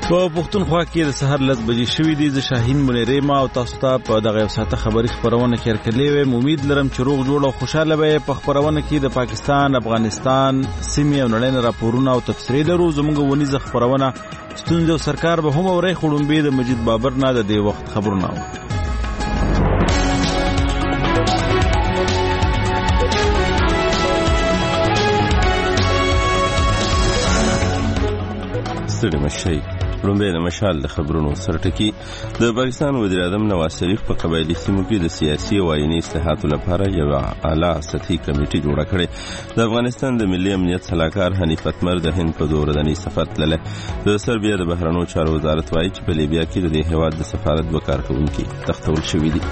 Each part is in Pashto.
په پښتونخوا کې د سحر 10 بجې شوې دي. ز شاهین منیرې ما او تاسو ته په دغه ساعته خبري خبرونه کې ورکړلې وې. امید لرم چې روغ جوړ او خوشاله به په خبرونه کې د پاکستان، افغانستان، سیمې او نړۍ راپورونه او تفسیر لرو. زموږ ونیزه خبرونه ستونزې او سرکار به هم اوري. خړومبې د مجید بابر نه د دې وخت خبرونه ستړي مشي. لومبه د مشال د خبرونو سرټکی. د پاکستان وزیر اعظم نواز شریف په قبایلی سیمو کې د سیاسي او آئینی اصلاحاتو لپاره یو اعلی سطحي کمیټه جوړه کړې. د افغانستان د ملي امنیت صلاحکار حنیف اتمر د هند په دوردنی سفر تللی. د سربیا د بهرنیو چارو وزارت وایي چې په لیبیا کې د هیواد د سفارت دوه کارکونکي تختول شوي دي.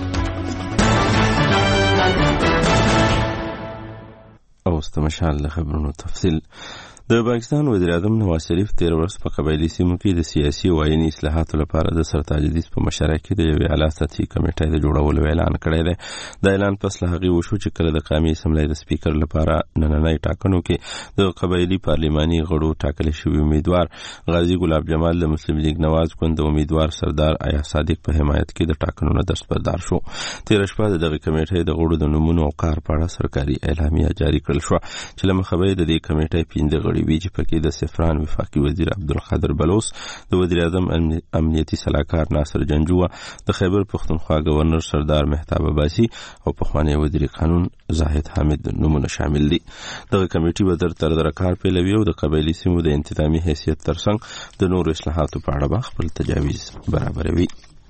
او استمشال د خبرونو تفصیل. د پاکستان وزیر اعظم نواز شریف 13 ورځ په قبایلی سیمو کې د سیاسي او آئینی اصلاحاتو لپاره د سرتاج حدیث په مشرۍ کې د یو اعلی سطحي کمیټې د جوړولو اعلان کړی دی. د اعلان پس له هغې وشو چې کله د قومي اسمبلۍ د سپیکر لپاره نننۍ ټاکنو کې د قبایلی پارلماني غړو ټاکل شوي امیدوار غازی ګلاب جمال د مسلم لیگ نواز ګوند د امیدوار سردار آیا صادق په حمایت کې د ټاکنو نه دستبردار شو. 13 شپه د دغه کمیټې د غړو د نومونو او کار په اړه سرکاري اعلامیه جاری کړل شو چې له مخه به د دې کمیټې 15 غړي وي چې پکې د سفران وفاقي وزیر عبدالقادر بلوچ، د وزیر اعظم امنیتي صلاحکار ناصر جنجوه، د خیبر پختونخوا گورنر سردار مهتاب عباسي او پخوانی وزیر قانون زاهد حامد نومونه شامل دي. دغه کمیټې به تر دره کار پیلوي او د قبایلی سیمو د انتظامی حیثیت ترڅنګ د نور اصلاحاتو په اړه خپل تجاویز برابروي.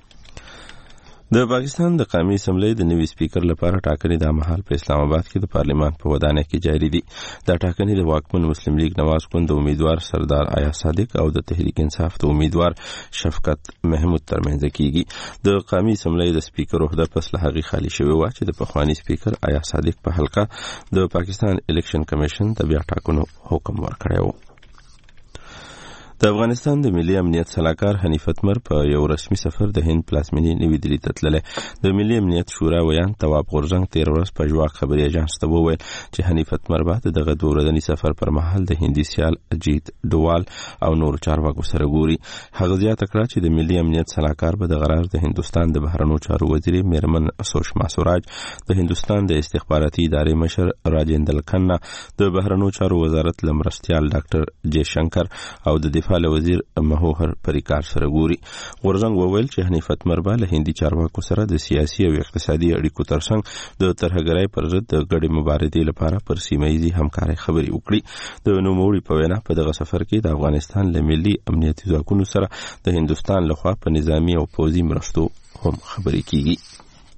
د پاکستان د قومي اسمبلی د نوي سپیکر لپاره ټاکنې د مهال په اسلام آباد کې د پارلمان په ودانۍ کې جاری دي. دا ټاکنې د واکمن مسلم لیگ نواز ګوند د امیدوار سردار آیا صادق او د تحریک انصاف د امیدوار شفقت محمود ترمنځ کیږي. د قومي اسمبلی د سپیکر عہده پس له هغې خالی شوی و چې د پخوانی سپیکر آیا صادق په حلقه د پاکستان الیکشن کمیشن ته بیا ټاکنو حکم ورکړی و. د افغانستان د ملي امنیت صلاحکار حنیف اتمر په یو رسمي سفر د هند پلازمینې نوي دهلي ته تللی. د ملي امنیت شورا ویان تواب غورځنګ 13 ورځ په ژواک خبري اژانس ته وویل چې حنیف اتمر به دغه دوردنی سفر پر مهال د هندي سیال اجیت ډوال او نور چارواکو سره ګوري. هغه زیاته کړه چې د ملي امنیت صلاحکار به د غرار د هندستان د بهرنیو چارو وزیر میرمن سوشما سوراج، د هندستان د استخباراتي ادارې مشر راجندر کھنہ، د بهرنیو چارو وزارت لمرستیال ډاکټر جے شنکر او د دفاع وزیر مهوهر پریکار سره ګوري. غورځنګ وویل چې حنیف اتمر به له هندي چارواکو سره د سیاسي او اقتصادي اړیکو ترڅنګ د ترهګرۍ پر ضد د ګډې مبارزې لپاره پر سیمه‌ییزې همکارۍ خبرې وکړي. د نوموړي په وینا په دغه سفر کې د افغانستان له ملي امنیتي ځواکونو سره د هندستان لخوا په نظامی او پوځي مرستو هم خبرې کیږي.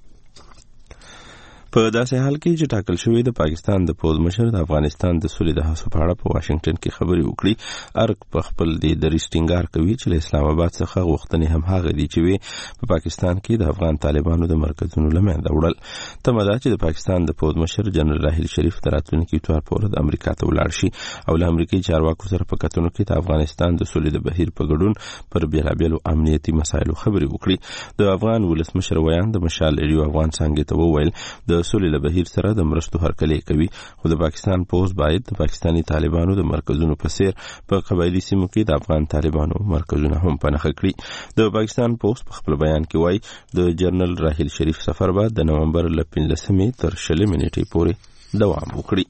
په داسې حال کې چې ټاکل شوی د پاکستان د پوځ مشر د افغانستان د سولې د هڅو په اړه په واشنگټن کې خبرې وکړي. ارګ په خپل د دریځ ټینګار کوي چې له اسلام آباد څخه غوښتنې هم هغه دي چې په پاکستان کې د افغان طالبانو د مرکزونو له منځه وړل. تمه ده چې د پاکستان د پوځ مشر جنرال راحیل شریف د راتلونکي اتوار په ورځ امریکا ته ولاړ شي او له امریکایي چارواکو سره په کتنو کې د افغانستان د سولې د بهیر په ګډون پر بیلابیلو امنیتي مسایلو خبرې وکړي. د افغان ولسمشر ویان د مشال ریو افغان څنګه ته وویل د سولې له بهیر سره د مرستو هرکلی کوي، خو د پاکستان پوځ باید د پاکستاني طالبانو د مرکزونو په څیر په قبایلی سیمو کې د افغان طالبانو مرکزونه هم پنهخه کړي. د پاکستان پوځ په خپل بیان کې وایي د جنرال راحیل شریف سفر به د نومبر له 15 تر 20 نیټې پورې دوام وکړي.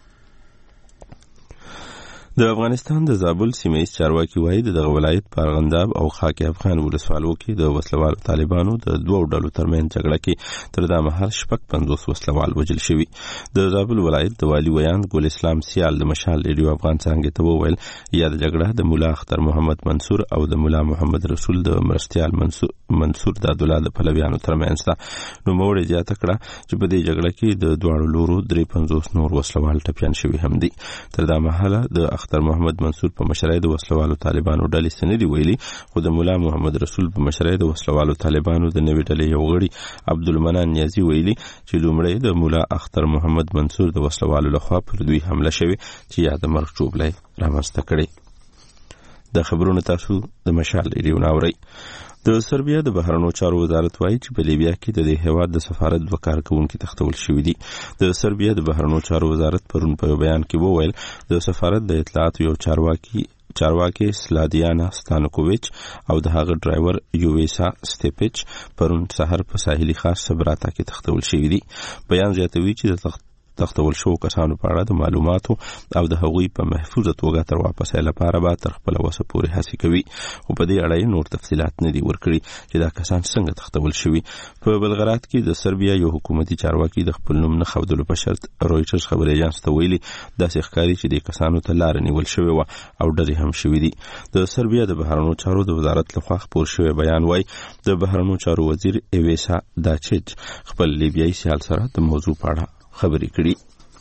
د افغانستان د زابل سیمه‌ییز چارواکي وایي دغه ولایت په ارغنداب او خاک افغان ولسوالو کې د وسلوال طالبانو د دوه ډلو ترمنځ جګړه کې تر دا مهال 50 وسلوال وژل شوي. د زابل ولایت د والی ویان ګل اسلام سیال د مشال ریډیو افغان څنګه ته وویل یا د جګړه د مولا اختر محمد منصور او د مولا محمد رسول د مرستیال منصور د عبدالله د پلویانو ترمنځ ده. نو موړ زیاته کړه چې په دې جګړه کې د دواړو لورو 53 نور وسلوال ټپیان شوي هم دي. تر دا مهاله د اختر محمد منصور په مشرۍ د وسلوالو طالبانو ډلې سندې ویلي، خو د مولا محمد رسول په مشرۍ د وسلوالو طالبانو د نوې ډلې یو غړي عبدالمنان نیازي ویلي چې لومړی د مولا اختر محمد منصور د وسلوالو لخوا پر دوی حمله شوې چې یا د مرګ چوبلی رامنځته کړي. د خبرونو تاسو د مشال ریډیو ناورئ. د سربیا د بهرنیو چارو وزارت وایي چې په لیبیا کې د دې هیواد د سفارت دوه کارکونکي تختول شوي دي. د سربیا د بهرنیو چارو وزارت پرون په بیان کې وویل د سفارت د اطلاعاتو یو چارواکي چارواکي سلادیانا ستانکوویچ او د هغه ډرایور یوویسا سټیپچ پرون سحر په ساحلي ښار سبراتا کې تختول شوي دي. بیان زیاتوي چې د تختول شو کسانو په اړه د معلوماتو او د هغوی په محفوظه توګه تر واپسۍ لپاره به تر خپل وسه پورې هڅې کوي، خو په دې اړه نور تفصیلات نه دي ورکړي چې دا کسان څنګه تختول شوي. په بلغراد کې د سربیا یو حکومتي چارواکي د خپل نوم نه ښودلو په شرط رویټرز خبري اژانس ته ویلي داسې ښکاري چې د کسانو ته لار نیول شوې وه او ډزې هم شوې دي. د سربیا د بهرنیو چارو د وزارت لخوا خپور شوی بیان وایي د بهرنیو چارو وزیر ایویسا داچیچ خپل لیبیایي سیال سره د موضوع په اړه خبرې کړي.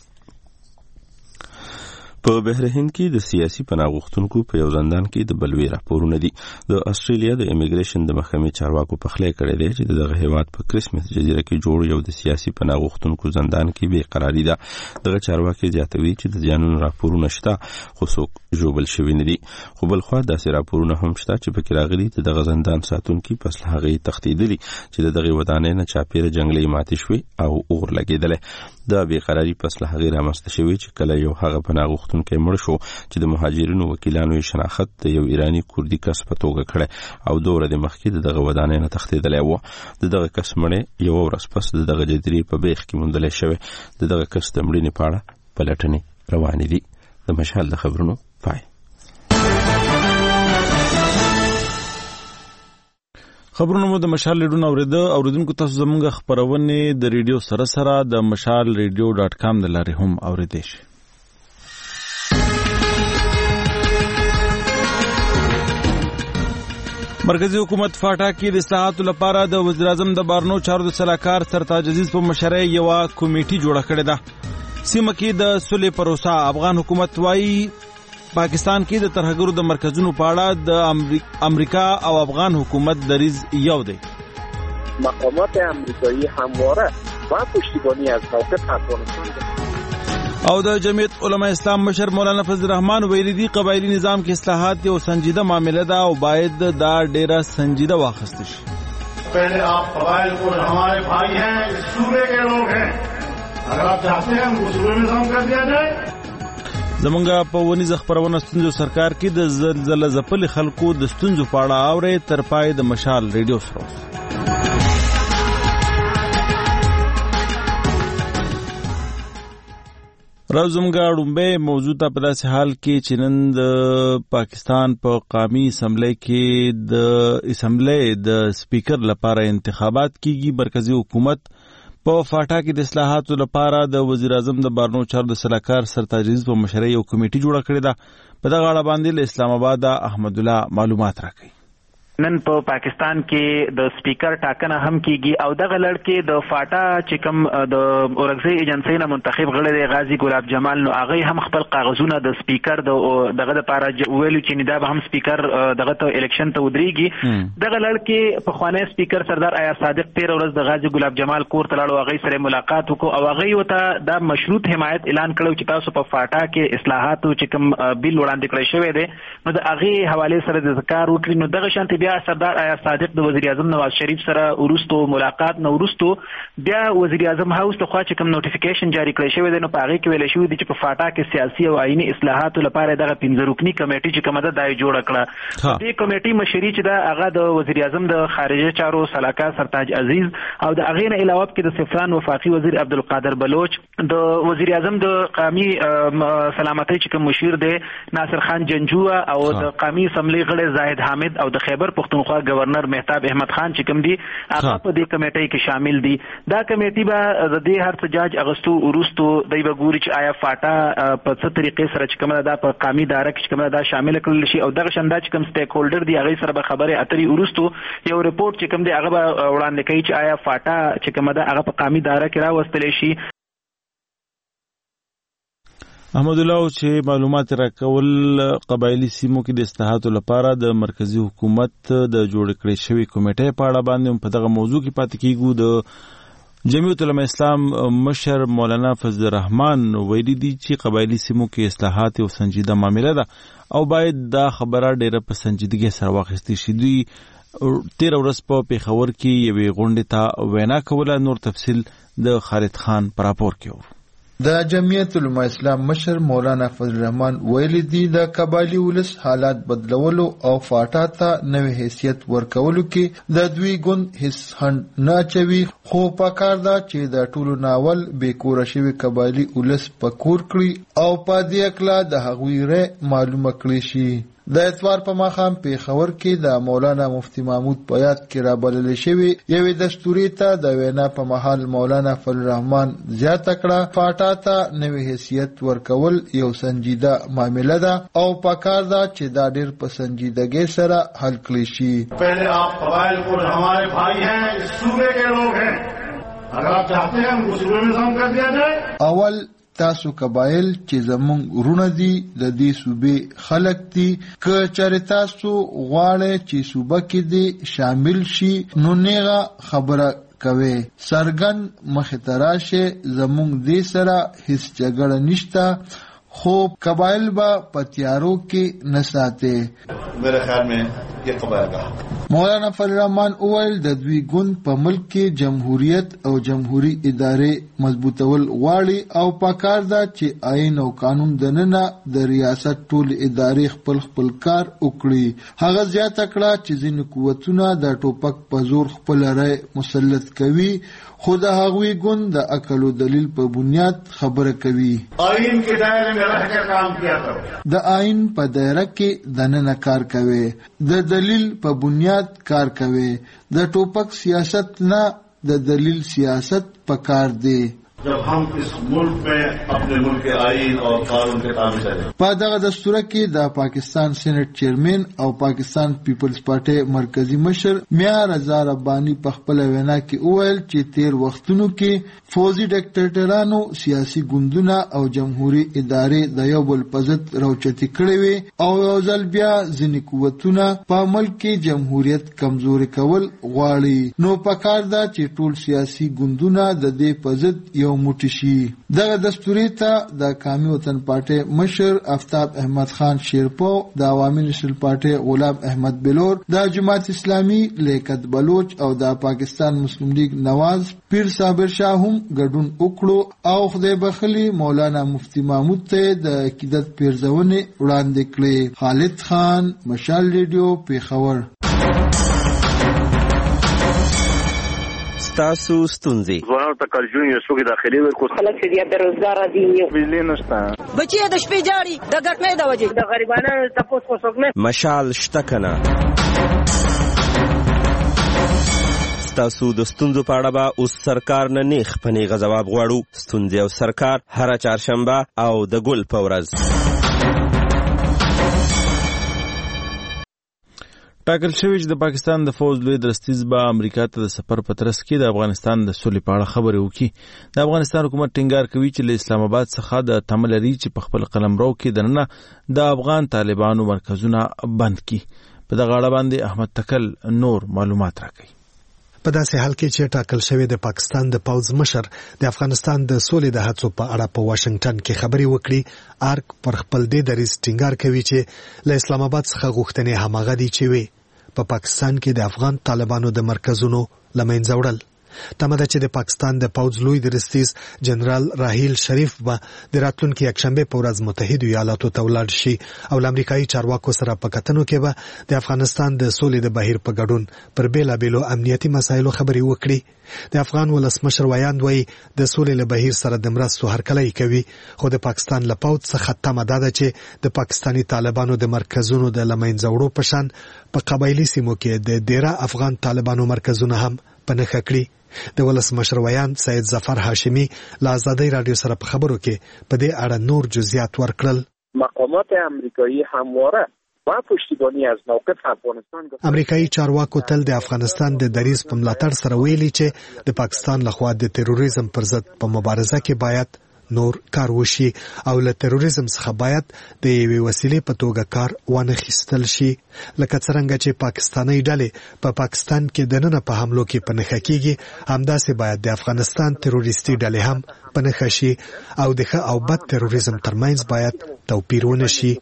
په بحرین کې د سیاسي پناه غوښتونکو په یو زندان کې د بلوي راپورونه دي. د استرالیا د امیګریشن د محکمې چارواکو پخلی کړی دی چې دغه هیواد په کریسمس جزیره کې جوړ یو د سیاسي پناه غوښتونکو زندان کې بې قراري ده. دغه چارواکي زیاتوي چې د زیانونو راپورونه شته خو څوک ژوبل شوي نه دي، خو بلخوا داسې راپورونه هم شته چې پکې راغلي د دغه زندان ساتونکي پس له هغې تښتېدلي چې د دغې ودانۍ نه چاپېره جنګلې ماتې شوې او اور لګېدلی. دا بې قراري پس له هغې رامنځته شوې چې کله یو هغه پناه غوښتونکی مړ شو چې د مهاجرینو وکیلانو یې شناخت د یو ایراني کوردي کس په توګه کړی او 2 ورځې مخکې د دغه ودانۍ نه تښتېدلی و. د دغه کس مړی یوه ورځ پس د دغه جزیرې په بیخ کې موندلی شوی. د دغه کس د مړینې په اړه پلټنې روانې دي. د مشال د خبرونو پای. خبرونه مو د مشال ریډیو اوریدونکو تاسو زموږ خبرونه د ریډیو سره سره د mashalradio.com د لارې هم اوریدئ شئ. مرکزی حکومت فاټا کې د اصلاحاتو لپاره د وزیر اعظم د بهرنیو چارو د سلاکار سرتاج عزیز په مشرۍ یو کمیټه جوړه کړې ده. سیمه کې د صلح پروسه افغان حکومت وايي پاکستان کې د ترهګرو د مرکزونو په اړه د امریکا او افغان حکومت دریځ یو دی. مقامات امریکایی همواره با پشتیبانی از موقف افغانستان او د جمعیت علماء اسلام مشر مولانا فضل الرحمن ویلي دي قبایلی نظام کې اصلاحات یو سنجیده معاملہ ده او باید دا ډیره سنجیده واخیستل شي. پہلے آپ قبائل کو ہمارے بھائی ہیں صوبے کے لوگ ہیں اگر آپ چاہتے ہیں ہم کو صوبے نظام کر دیا جائے. زمونږه په ونیزه خبرونه ستونزو سرکار کې د زلزلې ځپلي خلکو د ستونزو په اړه اورئ تر پای د مشال ریډیو سره. راځمږه ډومبه موضوع ته په داسې حال کې چې نن د پاکستان په قومي اسمبلی کې د اسمبلی د سپیکر لپاره انتخابات کیږي. مرکزی حکومت په فاټا کې د اصلاحاتو لپاره د وزیر اعظم د بهرنیو چارو د سلاکار سرتاج عزیز په مشرۍ یو کمیټه جوړه کړې ده. په دغه اړه باندې له اسلام آباد احمد الله معلومات راکړي. نن په پاکستان کې د سپیکر ټاکنه هم کیږي او دغه لړ کې د فاټا چې کوم د اورګزی ایجنسی نه منتخب غړی دی غازی ګلاب جمال نو هغه هم خپل کاغذونه د سپیکر دغه لپاره ویلو چې دا به هم سپیکر دغه ته الیکشن ته ودرېږي. دغه لړ کې په خوانی سپیکر سردار آیا صادق 13 ورځ د غازی ګلاب جمال کور ته لاړو، هغه سره ملاقات وکړو او هغه وته دا مشروط حمایت اعلان کړو چې تاسو په فاټا کې اصلاحاتو چې کوم بیل وړاندې کړی شوی دی نو د هغه حواله سره د ذکر وکړي. نو دغه شانتي بیا سردار آیا صادق د وزیر اعظم نواز شریف سره ورستو ملاقات نو ورستو بیا وزیر اعظم هاوس ته خوا چې کوم نوټیفیکیشن جاری کړی شوی دی نو په هغه کې ویل شوی دی چې په فاټا کې سیاسي او آئینی اصلاحاتو لپاره دغه 15 رکنی کمیټه چې کومه ده دای جوړ کړه. دې کمیټې مشري چې دا هغه د وزیر اعظم د خارجه چارو سلاکار سرتاج عزیز او د هغه نه علاوه کې د سفران وفاقي وزیر عبدالقادر بلوچ، د وزیر اعظم د قومي سلامتۍ چې کوم مشیر دی ناصر خان جنجوه او د قومي اسمبلی غړی زاهد حامد او د خیبر پختونخوا گورنر مهتاب احمد خان چې کوم دي هغه په دې کمیټې کې شامل دي. دا کمیټې به د دې هر څه جاج اغستو ورستو دای به ګوري چې آیا فاټا په څه طریقې سره چې کومه دا په قومي دایره کې چې کومه دا شامل کړل شي او دغه شنده چې کوم سټیک هولډر دي هغه سره به خبره اترې ورستو یو ریپورت چې کوم دی هغه به وړاندې کوي چې آیا فاټا چې کومه دا هغه په قومي دایره کې راوستل شي. احمد الله چې معلومات راکول قبایلی سیمو کې د اصلاحاتو لپاره د مرکزی حکومت د جوړ کړې شوی کمیټې په اړه باندې په دغه موضوع کې پاتې کیږو. د جمعیت علماء اسلام مشر مولانا فضل الرحمن ویلي دي چې قبایلی سیمو کې اصلاحات یو سنجیده معاملہ ده او باید دا خبره ډیره په سنجیدګۍ سره واخیستل شي. دوی 13 ورځ په پیښور کې یوې غونډې ته وینا کوله. نور تفصیل د خالد خان پر راپور کې و. د جمعیت علماء اسلام مشر مولانا فضل الرحمن ویلي دي د قبایلی ولس حالات بدلولو او فاټا ته نوې حیثیت ورکولو کې د دوی ګوند هیڅ خنډ نه اچوي، خو پکار ده چې د ټولو ناول بېکوره شوي قبایلی ولس په کور کړي او په دې اکله د هغوی رأی معلومه کړي شي. د اتوار په ماښام پیښور کې د مولانا مفتی محمود په یاد کې رابلل شوی یوې دستوري ته د وینا په مهال مولانا فضل الرحمن زیاته کړه فاټا ته نوې حیثیت ورکول یو سنجیده معامله ده او پکار ده چې دا ډېر په سنجیدګۍ سره حل کړی شي. پہلے آپ قبائل کو ہمارے بھائی ہیں، اس صوبے کے لوگ ہیں، اگر آپ چاہتے ہیں ہم کو صوبے میں ضم کر دیا جائے. اول تاسو قبایل چې زمونږ ورونه دي د دې صوبې خلک دي، که چېرې تاسو غواړئ چې صوبه کې دې شامل شي نو نیغه خبره کوي، څرګند مخې ته راشئ، زمونږ دې سره هیڅ جګړه نشته، خو قبایل به په تیارو کې نه ساتي. میرے خیال میں یہ قبائل کا مولانا فضل الرحمن اویل د دوی ګوند په ملک کې جمهوریت او جمهوری ادارې مضبوطول غواړي او پکار ده چې آئین او قانون دننه د ریاست ټول ادارې خپل کار وکړي. هغه زیاته کړه چې ځینې قوتونه د ټوپک په زور خپل رأی مسلط کوي، خو د هغوی ګوند د عقل او دلیل په بنیاد خبره کوي. آئین کے دائرے میں رہ کر کام کیا کرو، د آئین په دایره کې دننه کار کوي، د دلیل په بنیاد کار کوي، د ټوپک سیاست نه د دلیل سیاست پکار دی. جب ہم اس ملک میں اپنے ملک کے آئین اور قانون کے تابع چلیں. په دغه دستوره کې د پاکستان سینټ چیرمن او پاکستان پیپلز پارټي مرکزی مشر میا رضا ربانی په خپل وینا کې وویل چې تیر وختونو کې فوزي ډیکټیټرانو سیاسي ګوندونه او جمهوری ادارې د یو بل په ضد راوچتي کړې وي او یو ځل بیا ځینې قوتونه په ملک کې جمهوریت کمزوري کول غواړي، نو پکار ده چې ټول سیاسي ګوندونه د دې په ضد یو موټی شي. دغه دستوري ته د قومي وطن پارټي مشر آفتاب احمد خان شیرپو، د عوامي نېشنل پارټي غلام احمد بلور، د جماعت اسلامي لیاقت بلوچ او د پاکستان مسلم لیگ نواز پیر صابر شاه هم ګډون وکړو او خدای بخلي مولانا مفتی محمود ته د عقیدت پیرزونې وړاندې کړې. خالد خان، مشال ریډیو، پیښور. تاسو ستونزې ځوانانو ته کالجون یو څوک داخلي ورکو، خلک چې بیا بیروزګار دي، بجلی نشته، بچي د شپې جاړي د ګټمې د وجې د غریبانو تاسو کو څوک نه مشال شته کنه. تاسو د ستونزو په اړه به اوس سرکار نه نیغ په نیغه ځواب غواړو. ستونزې او سرکار هره چهارشنبه او د ګل په ورځ. ټاکل شوی چې د پاکستان د فوج لوی درستیز به امریکا ته د سفر په ترڅ کې د افغانستان د سولې په اړه خبرې وکړي. د افغانستان حکومت ټینګار کوي چې له اسلام آباد څخه د تمه لري چې په خپل قلمرو کې دننه د افغان طالبانو مرکزونه بند کړي. په دغه اړه باندې احمد تکل نور معلومات راکوي. په داسې حال کې چې ټاکل شوی د پاکستان د پوځ مشر د افغانستان د سولې د هڅو په اړه په واشنگټن کې خبرې وکړي، ارګ پر خپل دې دریځ ټینګار کوي چې له اسلام آباد څخه غوښتنې هماغه دي چې وي په پاکستان کې د افغان طالبانو د مرکزونو له منځه وړل. تمه ده چې د پاکستان د پوځ لوی درستیز جنرال راحیل شریف به د راتلونکي یکشنبه په ورځ متحده ایالاتو ته ولاړ شي او له امریکایي چارواکو سره په کتنو کې به د افغانستان د سولې د بهیر په ګډون پر بیلابیلو امنیتي مسایلو خبرې وکړي. د افغان ولسمشر ویاند وایي د سولې له بهیر سره د مرستو هرکلی کوي، خو د پاکستان له پوځ څخه تمه ده چې د پاکستاني طالبانو د مرکزونو د له منځه وړو په شان په قبایلي سیمو کې د ډیره افغان طالبانو مرکزونه هم په نښه کړي. د ولسمشر ویاند سید ظفر هاشمی له آزادۍ رادیو سره په خبرو کې په دې اړه نور جزئیات ورکړل. مقامات امریکایی همواره با پشتیبانی از موقف افغانستان امریکایي چارواکو تل د افغانستان د دریځ په ملاتړ سره ویلي چې د پاکستان لخوا د تروریزم پر ضد په مبارزه کې باید نور کار وشي او له تروریزم څخه باید د یوې وسیلې په توګه کار وانه خیستل شي، لکه څرنګه چې پاکستاني ډلې په پاکستان کې دننه په حملو کې په نښه کېږي، همداسې باید د افغانستان تروریستي ډلې هم په نښه شي او د ښه او بد تروریزم ترمنځ باید توپیر ونه شي.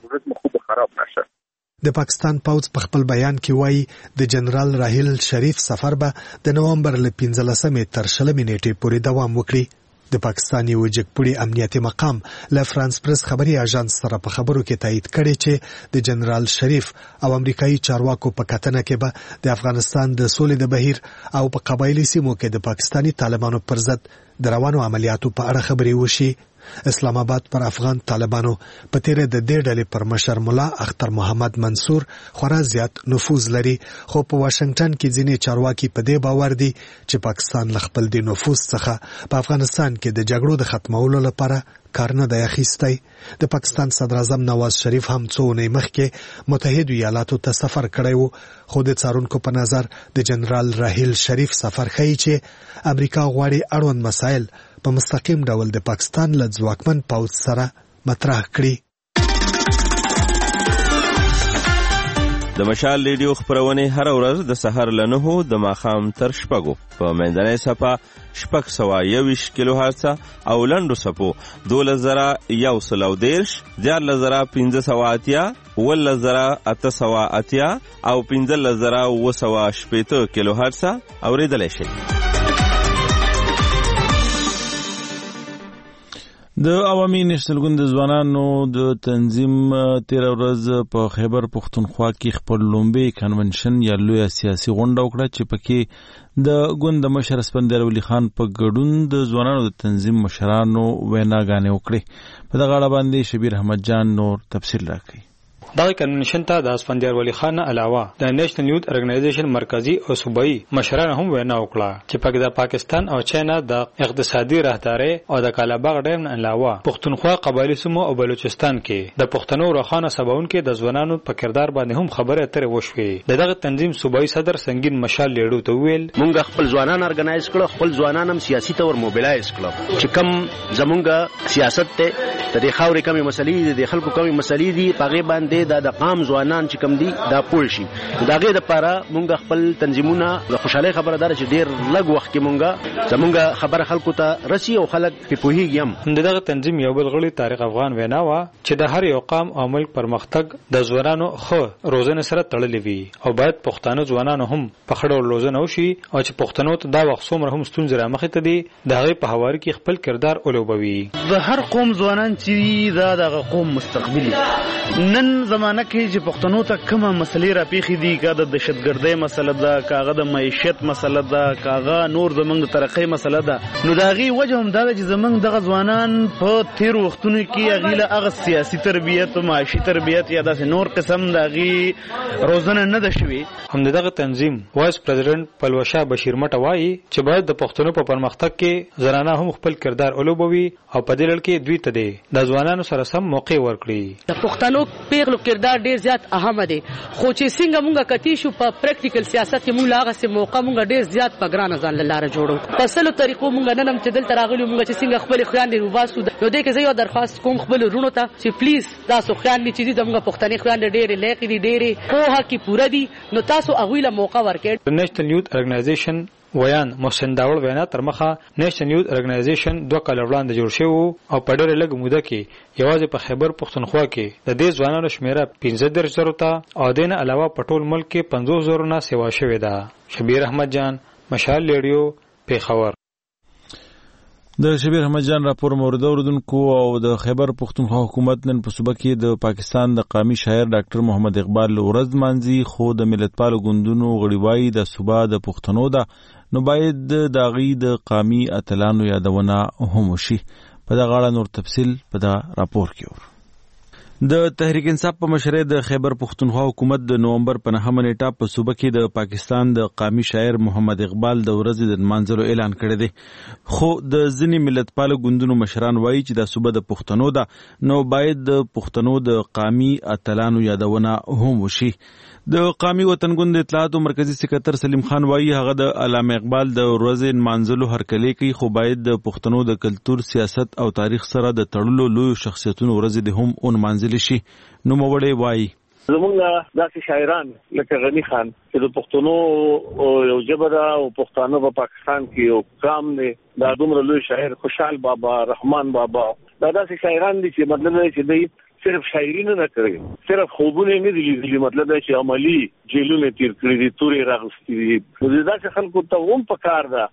د پاکستان پوځ په خپل بیان کې وایي د جنرال راحیل شریف سفر به د نومبر له 15 تر 20 نیټې پورې دوام وکړي. د پاکستان یو جګپوړي امنیتي مقام له فرانس پریس خبري اژانس سره په خبرو کې تایید کړي چې د جنرال شریف او امریکایي چارواکو په کتنه کې به د افغانستان د سولې د بهیر او په قبایلی سیمو کې د پاکستاني طالبانو پر ضد د روانو عملیاتو په اړه خبرې وشي. اسلام آباد پر افغان طالبانو په تیره د دې ډلې پر مشر مولا اختر محمد منصور خورا زیات نفوذ لري، خو په واشنگټن کې ځینې چارواکي په دې باور دي چې پاکستان له خپل د نفوذ څخه په افغانستان کې د جګړو د ختمولو لپاره کار نه دی اخیستی. د پاکستان صدر اعظم نواز شریف هم څو اونۍ مخکې متحده ایالاتو ته سفر کړی و، خو د څارونکو په نظر د جنرال راحیل شریف سفر ښیي چې امریکا غواړي اړوند مسایل په مستقیم ډول د پاکستان له ځواکمن پوځ سره مطرح کړي. د مشال ریډیو خبرونه هر ورځ د سحر له 9 د ماښام تر 6 په منځنۍ صفه 621 کیلو هرتز او لنډو صفو 2110 14580 11880 او 15980 کیلو هرتز اوریدلای شي. د عوامي نېشنل ګوند د ځوانانو د تنظیم 13 ورځ په خیبر پښتونخوا کې خپل لومبي کنونشن یا لوی سیاسي غونډه وکړه چې پکې د ګوند مشر اسپندر ولی خان په ګډون د ځوانانو د تنظیم مشرانو ویناګانې وکړي. په دغه اړه باندې شبیر احمد جان نور تفصیل راکړي. دغه کنونشن ته د اسپندر ولی خان علاوه د نېشنل یوث ارګنایزیشن مرکزی او صوبایي مشران هم وینا وکړه چې د پاکستان او چاینا د اقتصادي راهداري او د کالاباغ ډیم علاوه پښتونخوا قبایلی سیمو او بلوچستان کې د پښتنو روخانه سباون کې د ځوانانو په کردار باندې هم خبره اترې وشوې. دغه تنظیم صوبایي صدر سنگین مشال لیډو ته ویل مونږ خپل ځوانان ارګنایز کړو، خپل ځوانان هم سیاسي تور موبلایز کړو چې کم زمونږ سیاست ته د خاورې کمی مسلې دي، د خلکو کمی مسلې دي، پاغه باندې د قام ځوانان چې کم دي دا پول شي. داغه د لپاره مونږ خپل تنظیمونه د خوشاله خبردار چې ډیر لږ وخت کې مونږ زمونږ خبره خلکو ته رسي او خلک په پوهیږي. دغه تنظیم یو بل غړي طارق افغان وینا وا چې د هر یو قام او ملک پرمختګ د ځوانانو خو روزنه سره تړلې وي او باید پښتانه ځوانانو هم په خړو روزنه وشي او چې پښتنو ته دا وخت څومره هم ستونزې را مخې ته دي دغه په حواله کې خپل کردار اولوبوي. د هر قوم ځوانان چې دا د قوم مستقبلی نن زمانہ کې چې پښتنو ته کومه مسلې را پیخي دي، کا د دهشتګردۍ مسله ده، کاغه د معیشت مسله ده، کاغه نور زمنګ د ترقۍ مسله ده، نو داغي وجه هم دا چې زمنګ دغه ځوانان په تیر وختونو کې اغیله هغه سیاسي تربیت او معاشي تربیت یا داسې نور قسم داغي روزنه نه ده شوي. هم دغه تنظیم وایس پریزیډنټ پلوشا بشیر مټ وایي چې باید د پښتنو په پرمختګ کې زنانه هم خپل کردار اولوبوي او په دې لړ کې دوی ته د ځوانانو سره سم موقع ورکړي. د پښتنو پیغلو کردار ډیر زیات اهم دی، خو چې څنګه مونږه کتی شو په پریکټیکل سیاست کې مونږ لاغه سه موقع مونږ ډیر زیات په ګران ځان لاره جوړو. په سلو طریقو مونږ نن هم چې دلته راغلي مونږ چې څنګه خپل خويندې روباسو نو دې کې زه یو درخواست کوم خپل رونو ته چې پلیز تاسو خويندې چې زموږ پښتني خويندې ډېرې لیکې دي، ډېرې په کې پوره دي، نو تاسو هغه له موقع ورکړئ. نېشنل یوث ارګنایزیشن ویان محسن داول وینا تر مخه نېشنل یوث ارګنایزیشن 2 کال وړاندې جوړ شو او په ډېر لږ موده کې یوازې په خیبر پښتونخوا کې د دې ځوانانو شمیره 15000 ته او دین علاوه په ټول ملک کې 50000 نه سیوا شوې ده. شبیر احمد جان مشال لیډیو پیښور. د شبیر احمد جان راپور مورد اوردونکو او د خیبر پښتونخوا حکومت نن په صوبه کې د پاکستان د قامي شاعر ډاکټر محمد اقبال ورځ مانځي، خو د ملتپالو ګوندونو غړیوالي د صوبه د پښتنو ده نو باید د غي د قامي اتلانو یادونه هم وشي. په دغه اړه نور تفصیل په دا راپور کې ور. د تحریک انصاف په مشرۍ د خیبر پښتونخوا حکومت د نومبر په 9 نیټه په صوبه کې د پاکستان د قامي شاعر محمد اقبال د ورځې د منځلو اعلان کړی دی، خو د ځینې ملتپال ګوندونو مشران وایي چې د صوبه د پښتنو ده نو باید د پښتنو د قامي اتلانو یادونه هم وشي. د قامي وطن ګوند اطلاعات مرکزی سکرټر سلیم خان وایي هغه د علامه اقبال د ورځې منځلو هرکلی کوي، خو باید د پښتنو د کلتور، سیاست او تاریخ سره د تړلو لوی شخصیتونو ورځې د هم اون منځل شي. نو موړې وایي زمونږ داسې شاعران لکه غنی خان چې د پښتنو یو ژبه ده او پښتانه په پاکستان کې یو قام دی، دا دومره لوی شاعر خوشحال بابا، رحمان بابا، دا داسې شاعران دي چې مطلب دی چې دوی صرف شاعري نه کوي، صرف خوبونه نه دي لیدلي، مطلب دی چې عملی جیلونه تیر کړی دي، تورې راغستې دي. نو داسې خلکو ته هم پکار ده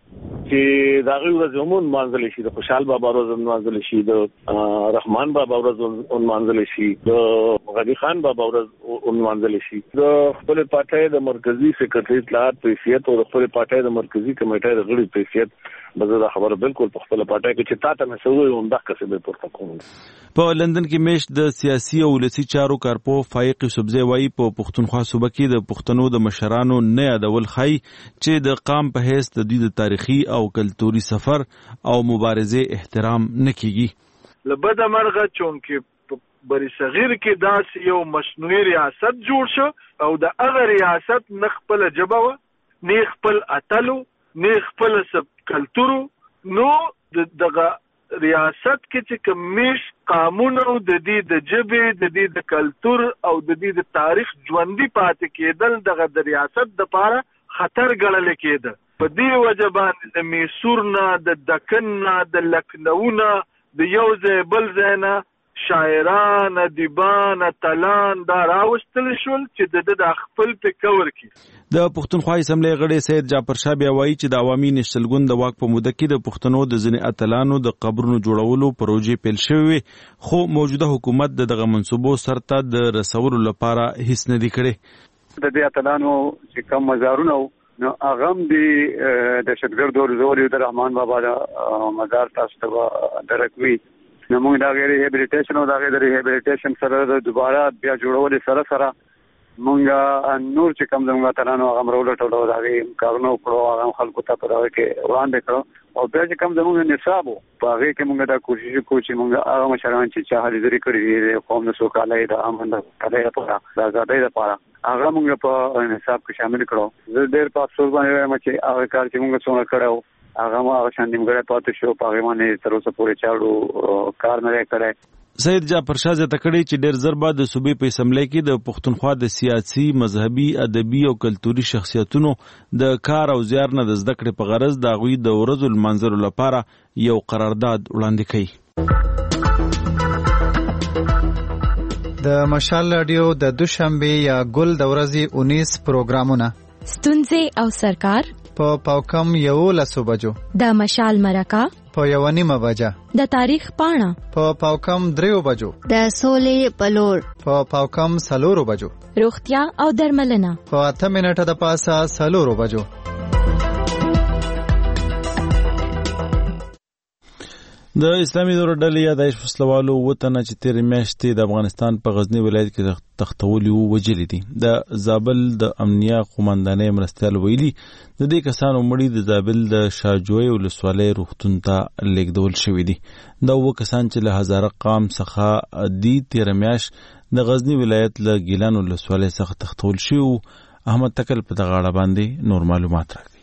چې دا غي ورځ هم منځل شي د خوشحال بابا ورځ منځل شي د رحمان بابا ورځ منځل شي د غنی خان بابا ورځ منځل شي د خپل پارټي د مرکزی سکرټری اطلاعات حیثیت او خپل پارټي د مرکزی کمیټې د غړي حیثیت بزرګ خبره بالکل په خپل پټه کې چې تاسو نه سوي هم د څه به پورته کوم. په لندن کې میش د سیاسي او ولسی چارو کارپو فایق سبزی وای په پښتونخوا صوبه کې د پښتنو د مشرانو نه یادول خای چې د قام په هیڅ د دوی د تاریخي او کلتوري سفر او مبارزه احترام نکېږي. لبد مرغه چون کې بری صغیر کې داس یو مصنوعي ریاست جوړ شو او د هغه ریاست نخپل جبوه نه خپل اتلو نه خپل سب کلتورو نو دغه ریاست کې چې کمیش قانون او د دې د جبه د دې د کلتور او د دې د تاریخ ژوندۍ پاتې کېدل دغه د ریاست د پاره خطر ګڼل کېده. په دې وجه باندې د میسور نه د دکن نه د لکنو نه د یو ځای بل ځای نه شاعران ادیبان تلان دا راوستل شول چې د خپل فکر کې. د پښتونخوا اسمبلی غړي سید جعفر شاه بیا وایي چې د عوامي نشل ګوند د واک په موده کې د پښتنو د ځینې اتلانو د قبرونو جوړولو پروژې پیل شوې خو موجوده حکومت دغه منصوبو سرته د رسولو لپاره هیڅ نه دی کړی. د دې اتلانو چې کوم مزارونه نو اغم دی د شتګردو زوري د رحمان بابا د مزار تاسو ته درکوي نو موږ دا غیر ریهابیلیټیشن او دا غیر ریهابیلیټیشن سره د دوباره بیا جوړول سره موږ نور چې کوم زموږ ترانو هغه مرول ټولو دا غي کارونو کړو هغه خلکو ته په راوي کې وړاندې کړو او بیا چې کوم زموږ نصابو په هغه کې موږ دا کوشش کوو چې موږ هغه مشران چې چا حاضرې کړې دي قوم نو سوکالۍ د امن د کله لپاره د آزادۍ لپاره هغه موږ په نصاب کې شامل کړو. زه ډېر په افسوس باندې وایم چې هغه کار چې موږ څونه کړو هغه ما شاندیمګړی پاتې شو په هغه باندې تر اوسه پورې چاړو کار نه کړی. سید جعفر شاه زه تکړی چې ډېر زر بعد د صوبې په اسمبلی کې د پښتونخوا د سیاسي مذهبي ادبي او کلتوري شخصیتونو د کار او زیار نه د زده کړې په غرض د هغوی د ورځو لمانځلو لپاره یو قرارداد وړاندې کوي. د مشال رادیو د دوشنبه یا ګل د ورځې 19 پروګرامونه ستونزې او سرکار په پاوکم 11 بجو د مشال مرکه په 1:30 بجه د تاریخ پاڼه په پاوکم 3 بجو د سولې پلور په پاوکم 4 بجو روغتیا او درملنه په 8 منټه د پاسه 4 بجو. د اسلامي دور ډلې یا داعش وسلوالو وطن چې تیر میاشتې د افغانستان په غزنی ولایت کې تختولي وجلې دي. د زابل د امنیه قومندانۍ مرستیال ویلي د دې کسانو مړي د زابل د شاجوی ولسوالۍ روغتون ته لیږدول شوي دي. دا و کسان چې له هزاره قام څخه دي تیر میاشت د غزنی ولایت له ګیلان ولسوالۍ څخه تختول شوي. احمد تکل په دغه اړه باندې نور معلومات راکړي.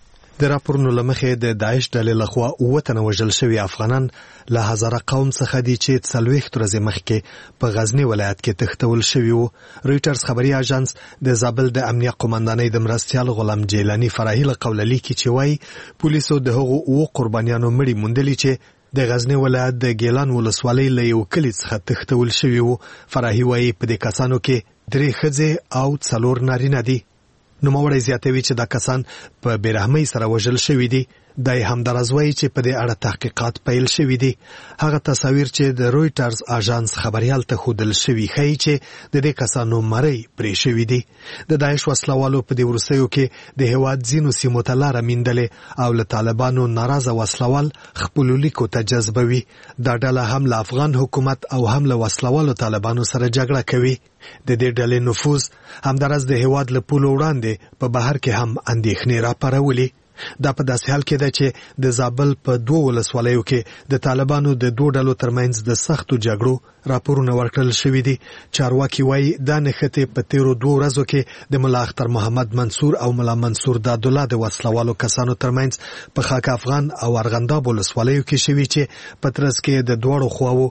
د راپورونو لمخې د داعش ډلې لخوا وطن وژل شوي افغانان له هزاره قوم څخه دي چې 40 ورځې مخکې په غزنی ولایت کې تختول شوي وو. رویټرز خبري اژانس د زابل د امنیه قومندانۍ د مرستیال غلام جیلانی فرحي له قوله لیکي چې وایي پولیسو د هغو قربانیانو مړي موندلي چې د غزنی ولایت د ګیلان ولسوالۍ له یو کلي څخه تختول شوي وو. فرحي وایي په دې کسانو کې 3 ښځې او 4 نارینه دي. نوموړی زیاتوي چې دا کسان په بېرحمۍ سره وژل شوي دي. دا یې همداراز وایي چې په دې اړه تحقیقات پیل شوي دي. هغه تصاویر چې د رویټرز اژانس خبریال ته ښودل شوي ښیي چې د دې کسانو مرۍ پرې شوي دي. د داعش وسلوالو په دې وروستیو کې د هېواد ځینو سیمو ته لاره میندلې او له طالبانو ناراضه وسلوال خپلو لیکو ته جذبوي. دا ډله هم له افغان حکومت او هم له وسلوالو طالبانو سره جګړه کوي. د دې ډلې نفوذ همداراز د هېواد له پولو وړاندې په بهر کې هم اندېښنې راپارولي. دا په داسې حال کې ده چې د زابل په 2 ولسوالیو کې د طالبانو د 2 ډلو ترمنځ د سختو جګړو راپورونه ورکړل شوي دي. چارواکي وایي دا نښتې په تیرو 2 ورځو کې د ملا اختر محمد منصور او ملا منصور دادالله د وسلوالو کسانو ترمنځ په خاک افغان او ارغنداب ولسوالیو کې شوي چې په ترڅ کې د دواړو خواو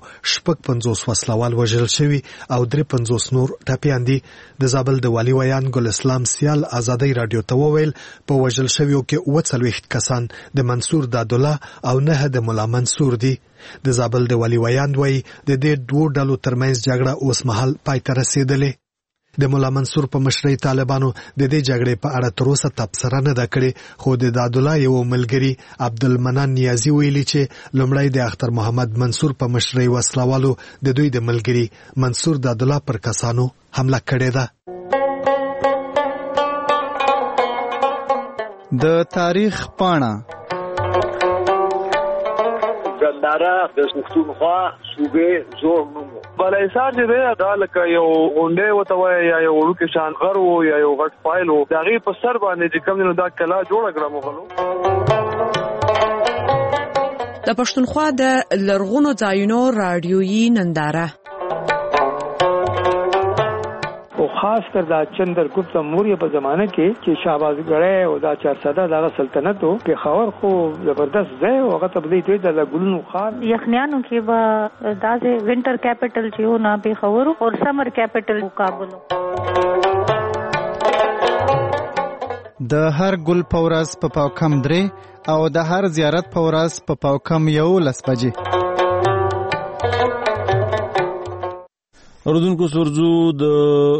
50 وسلوال وژل شوي او 53 نور ټپیان دي. د زابل د والي ویان ګل اسلام سیال ازادۍ رادیو ته وویل په وژل شویو کې 40 کسان د منصور دادالله او 9 د ملا منصور دي. د زابل د والي ویان وایي د دې 2 ډلو ترمنځ جګړه اوس مهال پای ته رسیدلې. د مولا منصور په مشرۍ طالبانو د دې جګړې په اړه تر اوسه تبصره نه ده کړې، خو د دادالله یو ملګري عبدالمنان نیازي ویلي چې لومړی د اختر محمد منصور په مشرۍ وسلوالو د دوی د ملګري منصور دادالله پر کسانو حمله کړې ده. د تاریخ پاڼه ګنداره د پښتونخوا صوبې زوړ نوم بلایسار چې دی دا لکه یو غونډې وته وایي یا یو وړوکی شان غر و یا یو غټ فایل و، د هغې په سر باندې چې کوم دی نو دا کلا جوړه کړه مغلو. د پښتونخوا د لرغونو ځایونو راډیویي ننداره خاص کر دا چندرګپت موریه په زمانه کې چې شهبازګړی او دا چارسده دغه سلطنت و پېښور خو زبردست ځای و، هغه ته به دوی د ګلونو ښار یخنیانو کې به داسې وینټر کیپټل چې و نه پېښور او سمر کیپټل کابل. د هر ګل په ورځ په پاوکم 3 او د هر زیارت په ورځ په پاوکم 11 بجې. اردوونکو سورزو د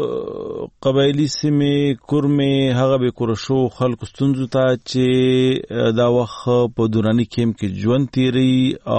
قبایلی سیمې کورمې هغه به کورشو خلکو ستونزو ته چې دا وخت په دوراني کیم کې ژوند تیری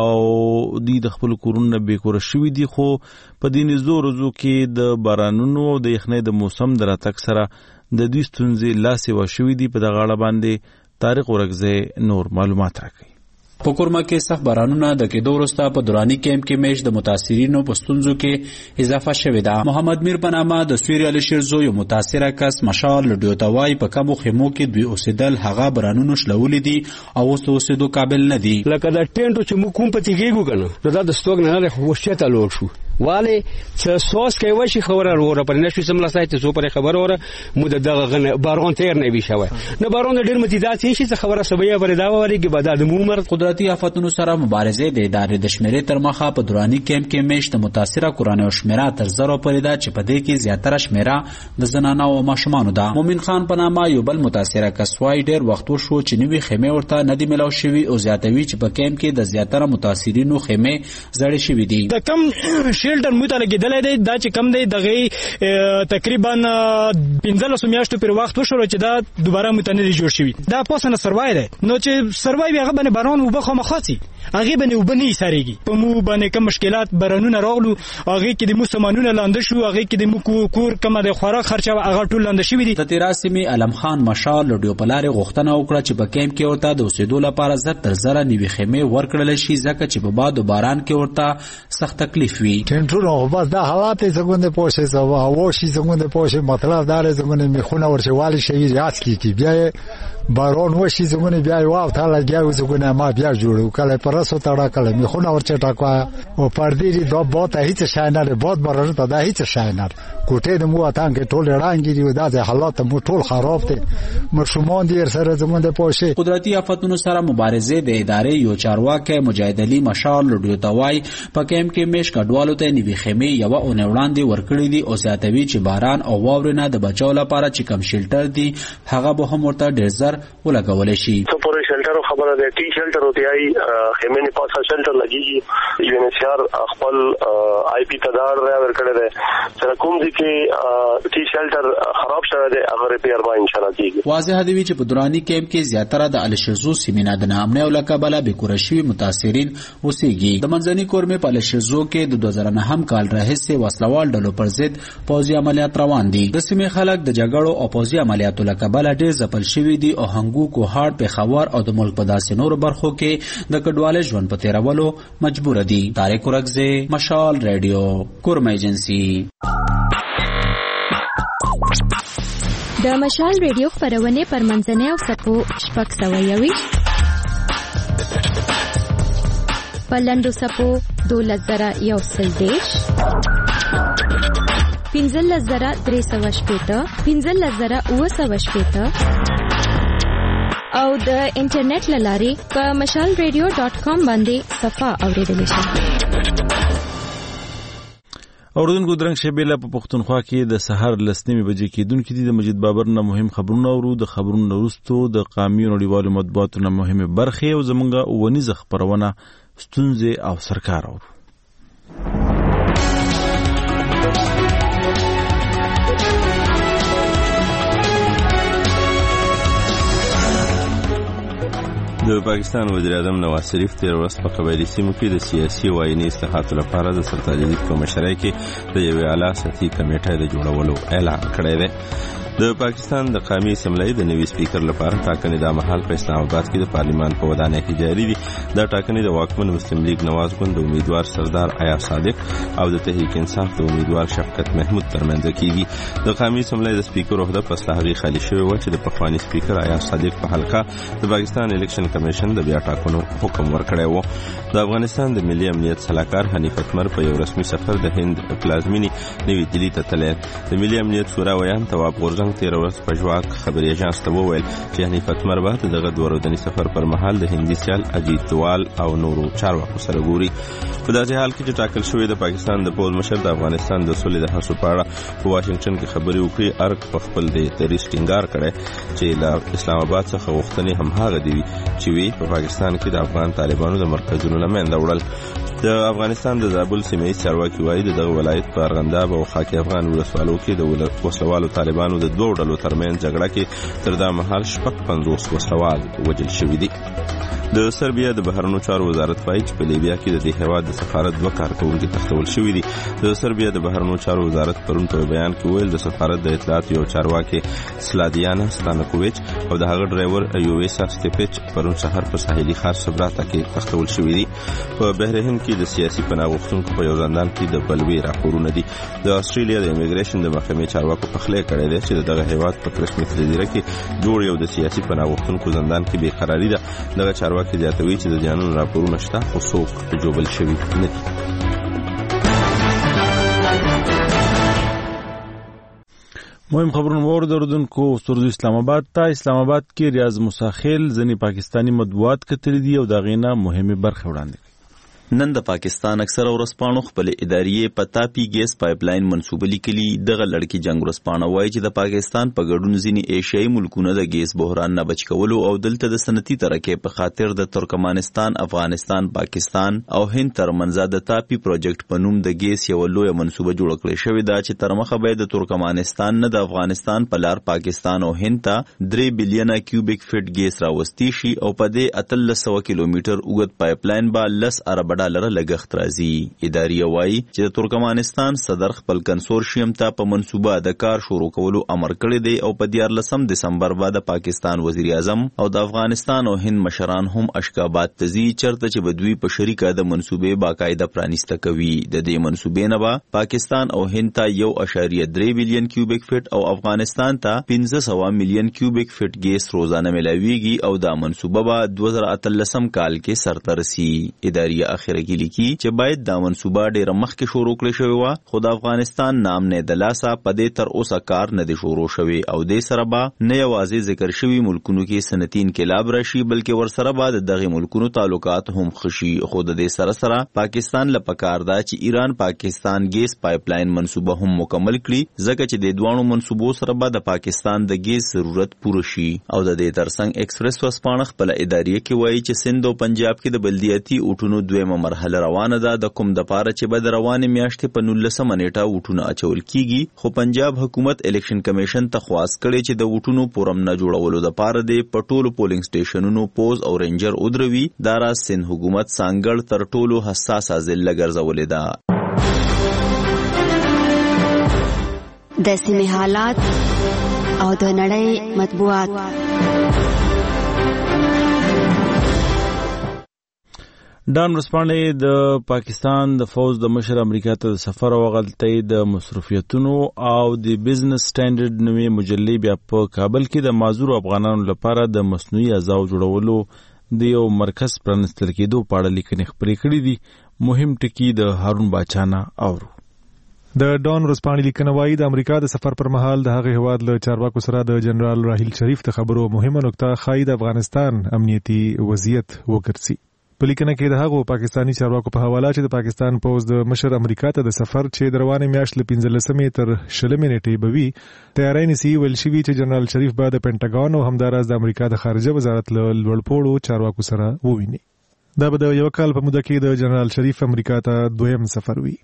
او دوی د خپل کورونه به کورشوي دي، خو په دې نږدې ورځو کې د بارانونو او د یخنۍ د موسم د راتګ سره د دوی ستونزې لاسې وشوي دي. په دغه اړه باندې طارق ورکزی نور معلومات راکوي. په کورما کې سخت بارانونه د کېدو وروسته په دوراني کیمپ کې میش د متاثرینو په ستونزو کې اضافه شوې ده. محمد میر په نامه د سویری علي شیرزو یو متاثره کس مشال لډیوتاوای په کمو خیمو کې دوی اوسېدل هغه بارانونو شلولې دي او اوس اوسېدو قابل نه دي. لکه دا ټینټو چې موږ کوم پتی کېږو کنه دا د ستوګ نه نه خوشته لوړ شو واله چې سوس کوي وشي خبره وره پر نشو سم لاسایت زو پر خبره وره مو دغه غنه بارون تیر نه وی شوی نه بارون ډیر متیدات شي چې خبره سبیا پر دا وره کې بعد د عمر قدرتي آفاتونو سره مبارزه د ادارې د شمیرې تر مخه په دوراني کیمپ کې میشت متاثره کورانه او شمیره تر زرو پورې ده چې په دې کې زیاتره شمیره د زنانو او ماشومانو ده. مومن خان په نامه یو بل متاثره کسوای ډیر وخت شو چې نوې خیمه ورته نه دی ملاو شوی او زیاتوي چې په کیمپ کې د زیاتره متاثرینو خیمه زړې شوی دي. د کم شیلټر متل کېدل دی دا چې کم دی دغه تقریبا 15 میاشتو پر وخت وشو چې دا دوباره متنری جوړ شوی دا پوسنه سروای دی نو چې سروای هغه باندې باران وبخه مخاطي هغه باندې وبني ساريږي په مو باندې کوم مشکلات بارانونه راغلو هغه کې د مسلمانانو لاندې شو هغه کې د مو کور کومه د خوراک خرچه هغه ټول لاندې شوی دي. د تیراسمي علم خان مشال لډیو پلار غوښتنه وکړه چې په کیمپ کې ورته د اوسېدو لپاره زر تر زر نیوي خیمه ورکړل شي ځکه چې په باد او باران کې ورته سخت تکلیف وي. ټینټونو بس دا حالات څنګه پوښي زو هوا شي څنګه پوښي مطلب دا څنګه میخونه ورچې والی شي یاس کی بیا بارون وشي څنګه بیا واو تعالی بیا څنګه ما بیا جوړو کله پرسو تړه کله میخونه ورچې ټاکوا او پردې دا بوت هیڅ شای نه بوت بارون ته دا هیڅ شای نه کوټه د مو اتان کې ټول رانګي دی دا حالات مو ټول خراب دي مشمون دي سره څنګه پوښي. قدرتي آفاتونو سره مبارزه د ادارې یو چارواکي مجاهد علي مشال لډیو توای په کیمپ کې میش کډوالو ته نیوي خیمه یو اون وړاندې ورکړې دي او زیاتوي چې باران او واورینه د بچاو لپاره چې کم شیلټر دي هغه به هم ورته ډیر زر ولګول شي. څو پورې شیلټر خبره ده ټي شیلټر او دی خیمه نه پاسه شیلټر لګیږي یو ان سی آر خپل آی پی تدار ورکړل دي چې کوم دي کې ټي شیلټر خراب شوی دی هغه ریپیر به ان شاء الله کیږي. واضح دی چې په دوراني کیمپ کې زیاتره د الشرزو سیمینه د نامنه او لقبله به کورشوي متاثرین اوسېږي. د منځني کورمې په الشرزو کې د 2009 کال راهیسې وسلوال ډلو پر ضد پوځي عملیات روان دي. د سیمې خلک د جګړو او پوځي عملیاتو لقبله ډېر ځپل شوي دي او هنګو کوهاټ پېښور او د ملک په داسې نورو برخو کې د کډوالۍ ژوند په تیرولو مجبور دي. طارق ورکزی مشال ریډیو کورما ایجنسی. د مشال ریډیو خبرونه پر منځنۍ او سپو شپږ سوه یویشت په لنډو سپو 12,130 15,360 15,960 او د انټرنیټ لارې په mashalradio.com باندې صفه اوریدل شي. اوردونکو درنګ شبيله په پښتونخوا کې د سحر لسنیمه بجې کېدونکې دي. د مجید بابر نه مهم خبرونه ورو د خبرونو وروسته د قامي نړیوالو مطبوعاتو نه مهمه برخه او زمونږه ونیزه خبرونه ستونزې او سرکار ورو. د پاکستان وزیر اعظم نواز شریف تیر ورځ په قبایلي سیمو کې د سیاسي او آئیني اصلاحاتو لپاره د سرتاجدید په مشرۍ کې د یوې اعلی سطحي کمیټې د جوړولو اعلان کړی دی. د پاکستان د قومي اسمبلی د نوي سپیکر لپاره ټاکنې د مهال په اسلام آباد کې د پارلیمان په ودانۍ کې جاري دي. دا ټاکنې د واکمن مسلم لیگ نواز ګوند د امیدوار سردار ایاز صادق او د تحریک انصاف د امیدوار شفقت محمود ترمنځ کېږي. د قومي اسمبلی د سپیکر عہده په اصل هغې خالي شوې وه چې د پخواني سپیکر ایاز صادق په حلقه د پاکستان الیکشن کمیشن د بیا ټاکنو حکم ورکړی و. د افغانستان د ملي امنیت سلاکار حنیف اتمر په یو رسمي سفر د هند پلازمینې نوي دهلي ته تللی. د ملي امنیت شورا ویان تواب غورځنګ تېره ورځ په ژواک خبري اژانس ته وویل چې حنیف اتمر به د دغه 2 ورځني سفر پر مهال د هندي سیال اجیت دوال او نورو چارواکو سره ګوري. په داسې حال کې چې ټاکل شوی د پاکستان د پوځ مشر د افغانستان د سولې د هڅو په اړه په واشنگټن کې خبرې وکړي. ارګ په خپل د دریځ ټینګار کړی چې له اسلام آباد څخه غوښتنې هم هغه دي چې وي په پاکستان کې د افغان طالبانو د مرکزونو له منځه وړل. د افغانستان د زابل سیمه ییز چارواکي وایي د دغه ولایت په ارغنداب او خاک افغان ولسوالو کې د وسلوالو طالبانو د 2 ډلو ترمنځ جګړه کې تر دا مهال 50 وسلوال وژل شوي دي. د سربیا د بهرنیو چارو وزارت وایي چې په لیبیا کې د دې هیواد د سفارت 2 کارکونکي تښتول شوي دي. د سربیا د بهرنیو چارو وزارت پرون په بیان کې ویل د سفارت د اطلاعات یو چارواکي سلادیانا ستانکوویچ او د هغه ډرایور ایویسا سټیپچ پرون سحر په ساحلي ښار سبراتا کې تښتول شوي دي. په بحرین کې د سیاسي پناه غوښتونکو په یو زندان کې د بلوي راپورونه دي. د استرالیا د امیګریشن د محکمې چارواکو پخلی کړی دی چې دغه هیواد په کرسمس جزیره کې جوړ یو د سیاسي پناه غوښتونکو زندان کې بېقراري ده. دغه چارواکي زیاتوي چې د جانون راپورونه شته خو څوک جوبل شوي نه دي. مهم خبرونه واوردونکو استردو اسلام آباد ته. اسلام آباد کې ریاض مساخیل ځینې پاکستانی مطبوعات کتلي دي او د هغې نه مهمې برخې وړاندې. نن د پاکستان اکثره ورځپاڼو خپل ادارې په تاپی ګیس پایپ لاین منسوبه لیکلي. دغه لړکی جنگ ورځپاڼه وایي چې د پاکستان په ګډون ځینې ایشیایي ملکونه د ګیس بحران نه بچ کولو او دلته د صنعتي ترقۍ په خاطر د ترکمنستان، افغانستان، پاکستان او هند ترمنځ د تاپی پروجیکټ په نوم د ګیس یو لویه منسوبه جوړه کړې شوې ده چې تر مخه به د ترکمنستان نه د افغانستان په لار پاکستان او هند ته 3 بلین کیوبیک فټ ګیس راوستي شي او په دې 1300 کیلومتر اوږد پایپ لاین به 10 ارب ډالر لګښت راځي. ادارې وایي چې د ترکمنستان صدر خپل کنسورشیم ته په منصوبه د کار شروع کولو امر کړی دی او په 14 دسمبر بعد د پاکستان وزیر اعظم او د افغانستان او هند مشران هم اشکابات ته ځي چرته چې بدوی په شریکه د منصوبې باقاعده پرانیسته کوي. د دې منصوبې نه به پاکستان او هند ته 1.3 بلین کیوبیک فټ او افغانستان ته 1500 میلیون کیوبیک فټ ګیس روزانه ملاویږي او دا منصوبه به 2013 کال کې سرته رسي. ادارې اخر کې لیکي چې باید دا منصوبه ډیره مخکې شروع کړې شوې وه خو د افغانستان نام نه د لاسه په دې تر اوسه کار نه دی شروع شوی او دې سره به نه یوازې ذکر شوي ملکونو کې صنعتي انقلاب راشي بلکې ورسره به د دغې ملکونو تعلقات هم ښه شي. خو د دې سره سره پاکستان له پکار ده چې ایران پاکستان ګیس پایپ لاین منصوبه هم مکمل کړي ځکه چې د دوانو منصوبو سره به د پاکستان د ګیس ضرورت پوره شي. او د دې ترڅنګ ایکسپریس ورځپاڼه خپل ادارې کې وایي چې سند او پنجاب کې د بلدیاتي اوټونو دویمه مرحله روانه ده د کوم د پاره چې به د روانې میاشتې په 19 نیټه ووټونه اچول کیږي. خو پنجاب حکومت الیکشن کمیشن ته خواست کړي چې د ووټونو پورم نه جوړولو د پاره د پټولو پولینګ سټیشنونو پوز او رینجر ودروي. دا راز سند حکومت سانګړ تر ټولو حساس ځای ګرځولې ده. د سیمې حالات او د نړۍ مطبوعات. ډان ورځپاڼې د پاکستان د فوج د مشر امریکا ته د سفر او غلطۍ د مصروفیتونو او د بزنس سټانډرډ نومې مجلې بیا په کابل کې د معذور افغانانو لپاره د مصنوعي اعضاو جوړولو د یو مرکز پرانستل کېدو په اړه لیکنې خپرې کړې دي. مهم ټکي د هارون باچانه اورو. د ډان ورځپاڼې لیکنه وایي د امریکا د سفر پر مهال د هغه هیواد له چارواکو سره د جنرال راحیل شریف د خبرو مهمه نقطه ښایي د افغانستان امنیتي وضعیت وګرځي. په لیکنه کې د هغو پاکستانی چارواکو په حواله چې د پاکستان پوځ د مشر امریکا ته د سفر چې د روانې میاشت له 15 تر 20 نیټې به وي تیاری نیسي. ویل شوي چې جنرال شریف به د پینټاګان او همداراز د امریکا د خارجه وزارت له لوړپوړو چارواکو سره وویني. دا به د یو کال په موده کې د جنرال شریف امریکا ته دویم سفر وي.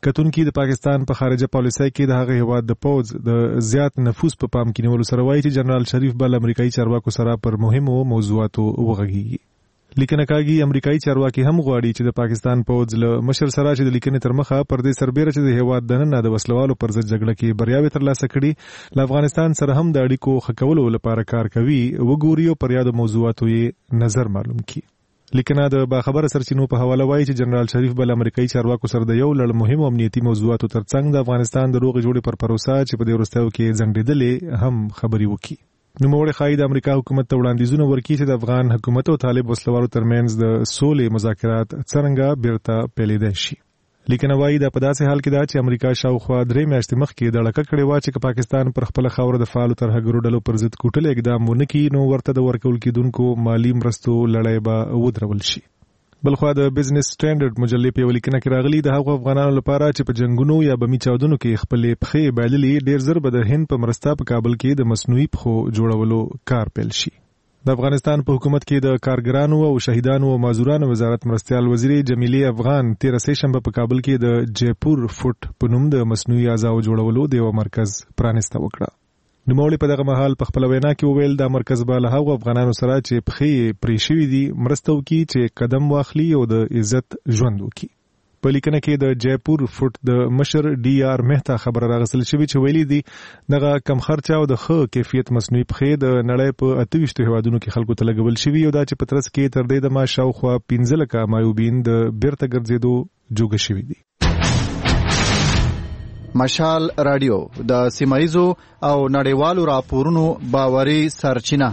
کتونکي د پاکستان په خارجه پالیسۍ کې د هغه هیواد د پوز د زیات نفوذ په پام کې نیولو سره وایي چې جنرال شریف بل امریکایي چارواکو سره پر مهمو موضوعاتو وغږیږي. لیکنه کاږي امریکایي چارواکي هم غواړي چې د پاکستان پوز له مشر سره چې د لیکنې تر مخه پر دې سربېره چې د هیواد دننه د وسلوالو پر ضد جګړه کې بریاوې ترلاسه کړي له افغانستان سره هم د اړیکو ښه کولو لپاره کار کوي وګوري او پر یادو موضوعاتو یې نظر معلوم کړي. لیکنه د باخبره سرچینو په حواله وایي چې جنرال شریف بل امریکایي چارواکو سره د یو لړ مهم امنیتي موضوعاتو ترڅنګ د افغانستان د روغې جوړې پر پروسه چې په دې وروستیو کې ځنډېدلې هم خبرې وکړي. نوموړی ښایي د امریکا حکومت ته وړاندیزونه ورکړي چې د افغان حکومت او طالب وسلوالو ترمنځ د سولې مذاکرات څرنګه بیرته پیلېدای شي. لیکنه وایي دا په داسې حال کې ده چې امریکا شاوخوا 3 میاشتې مخکې د لکه کړې وه چې پاکستان پر خپله خاوره د فعالو ترهګرو ډلو پر ضد کوټلی اقدام ونه کړي نو ورته د ورکول کېدونکو مالي مرستو لړۍ به ودرول شي. بلخوا د بزنس سټینډرډ مجلې په یوه لیکنه کې راغلي د هغو افغانانو لپاره چې په جنګونو یا بمي چاودنو کې خپلې پښې بایللې ډېر زر به د هند په مرسته په کابل کې د مصنوعي پښو جوړولو کار پیل شي. د افغانستان په حکومت کې د کارګرانو او شهیدانو او معذورانو وزارت مرستیال وزیر جمیلې افغان 13 شنبه په کابل کې د جیپور فوټ په نوم د مصنوعي اعضاو جوړولو د یو مرکز پرانسته وکړه. نوموړي په دغه مهال په خپل وینا کې وویل دا مرکز به له هغو افغانانو سره چې پښې پرې شوي دي مرسته وکړي چې قدم واخلي او د عزت ژوند وکړي. په لیکنه کې د جیپور فوټ د مشر ډي آر مهتا خبره راغستل شوې چې ویلي دي دغه کم خرچه او د ښه کیفیت مصنوعي پښې د نړۍ په 28 هیوادونو کې خلکو ته لګول شوي او دا چې په ترڅ کې تر دې دمه شاوخوا 15 لکه مایوبین د بیرته ګرځېدو جوګه شوي دي. مشال رادیو د سیمایزو او نړیوالو راپورونو باوري سرچینه.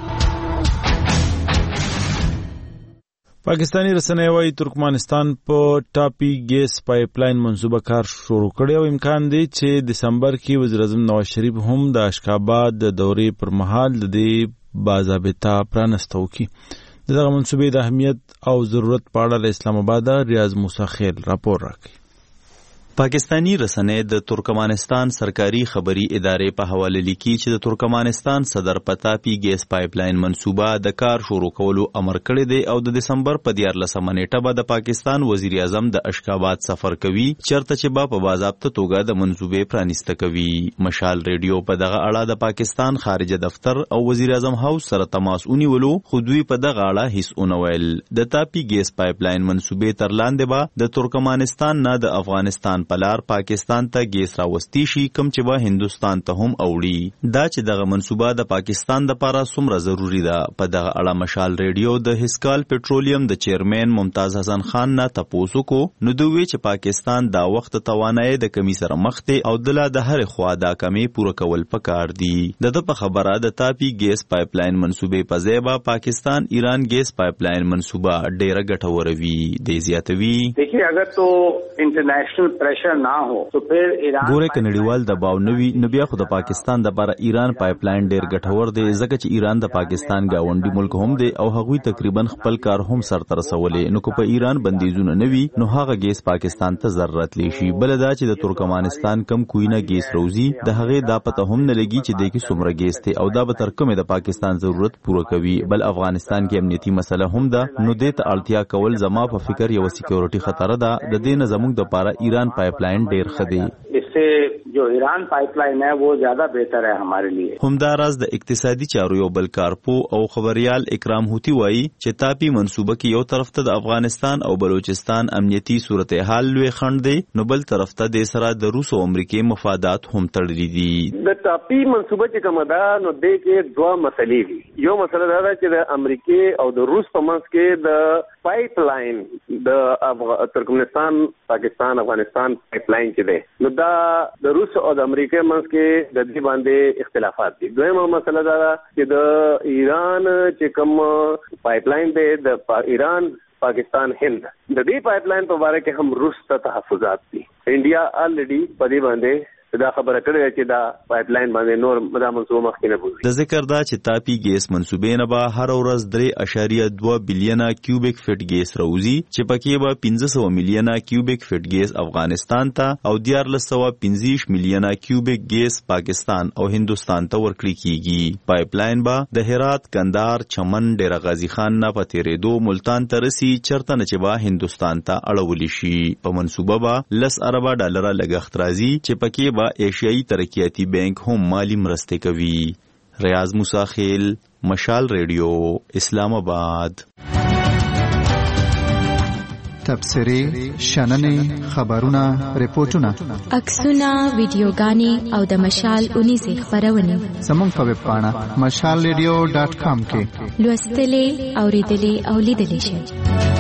پاکستانی رسنۍ وايي ترکمنستان په ټاپي ګیس پایپ لاین منصوبه کار شروع کړی او امکان دی چې دسمبر کې وزیر اعظم نواز شریف هم د اشکاباد د دورې پر مهال د دې باضابطه پرانسته وکړي. دغه منصوبې د اهمیت او ضرورت په اړه له اسلام آباد ریاض موسی خیل راپور راکړي. پاکستانی رسنۍ د ترکمنستان سرکاري خبري ادارې په حواله لیکي چې د ترکمنستان صدر په ټاپي ګیس پایپ لاین منصوبه د کار شروع کولو امر کړی دی او د دسمبر په 14 نیټه به د پاکستان وزیر اعظم د اشکاباد سفر کوي چرته چې به په باضابطه توګه د منصوبې پرانسته کوي. مشال ریډیو په دغه اړه د پاکستان خارجه دفتر او وزیر اعظم هاوس سره تماس ونیولو خو دوی په دغه اړه هیڅ ونه ویل. د ټاپي ګیس پایپ لاین منصوبې تر لاندې به د ترکمنستان نه د افغانستان پلار پاکستان ته ګیس راوستي شي کوم چې به هندوستان ته هم اوړي. دا چې دغه منصوبه د پاکستان لپاره څومره ضروری ده په دغه اړه مشال ریډیو د هسکال پټرولیم د چیرمن ممتاز حسن خان نه تاسو کو نو دوی چې پاکستان دا وخت توانایي د کمی سره مخ ته او دله د هر خوا دا کمی پوره کول پکار دي. د په خبره د ټاپي ګیس پایپ لاین منصوبې په ځای به پاکستان ایران ګیس پایپ لاین منصوبه ډیره ګټوره وي. د زیاتوي देखिए अगर तो इंटरनेशनल प्रेशर ना हो तो फिर ایران ګوره کنړیوال دباو نوي نو بیا خو د پاکستان د لپاره ایران پایپ لاین ډیر ګټور دی ځکه چې ایران د پاکستان گاونډي ملک هم دی او هغوی تقریبا خپل کار هم سرته رسولې نو کو په ایران بندیزونه نوي نو هغه ګیس پاکستان ته ضرورت لشي. بل دا چې د ترکمنستان کم کوینه ګیس روزي د هغه دا پته هم نه لګي چې د کی څومره ګیس ته او دا به تر کومه د پاکستان ضرورت پوره کوي. بل افغانستان کې امنیتي مسله هم ده نو د ته اړتیا کول زما په فکر یو سکیورټي خطر ده. د دې نه زموږ د لپاره ایران پایپ لاین ډیر خدي. इससे जो ईरान पाइपलाइन है वो ज्यादा बेहतर है हमारे लिए. همداراز د اقتصادي چارو یو بل کارپو او خبريال اکرام هوتی وایي چې ټاپي منصوبه کې یو طرف ته د افغانستان او بلوچستان امنیتي صورتحال لوي خند دی نو بل طرف ته د سره د روس او امریکای مفادات هم تړلي دي. د ټاپي منصوبه چې کومه ده نو د کې دوه مسلې دي. یو مسله دا ده چې د امریکای او د روس په منځ کې د پایپ لاین د ترکمنستان پاکستان افغانستان پایپ لاین چې ده نو دا د روس او د امریکای منځ کې د دې باندې اختلافات دي. دویمه مسله دا ده چې د ایران چې کوم پایپ لاین دی د ایران پاکستان هند د دې پایپ لاین په اړه کې هم روس ته تحفظات دي. انډیا الریډي په دې باندې دا خبره کړې چې دا پایپ لاین باندې نور دا منصوبه مخکې نه بوزي. د ذکر دا چې تاپی ګیس منصوبې نه به هر ورځ 3.2 بلین کیوبیک فټ ګیس راوځي چې پکې به 1500 میلیونه کیوبیک فټ ګیس افغانستان ته او 1415 میلیونه کیوبیک ګیس پاکستان او هندوستان ته ورکړي کیږي. پایپ لاین به د هرات، کندهار، چمن، ډیره غازی خان نه په تیرېدو ملتان ته رسي چرته نه چې به هندوستان ته اړولی شي. په منصوبه به $10 ارب لګښت راځي چې پکې ایشیائی ترقیاتی بینک هم مالی مرسته کوي. ریاض موسی خیل، مشال ریڈیو، اسلام آباد. تبصری، شننې، خبرونه، ریپورتونه، عکسونه، ویډیوګانې او د مشال 19 خبرونه زموږ په ویب پاڼه mashalradio.com کې لوستلې، اوریدلې او لیدلې شئ.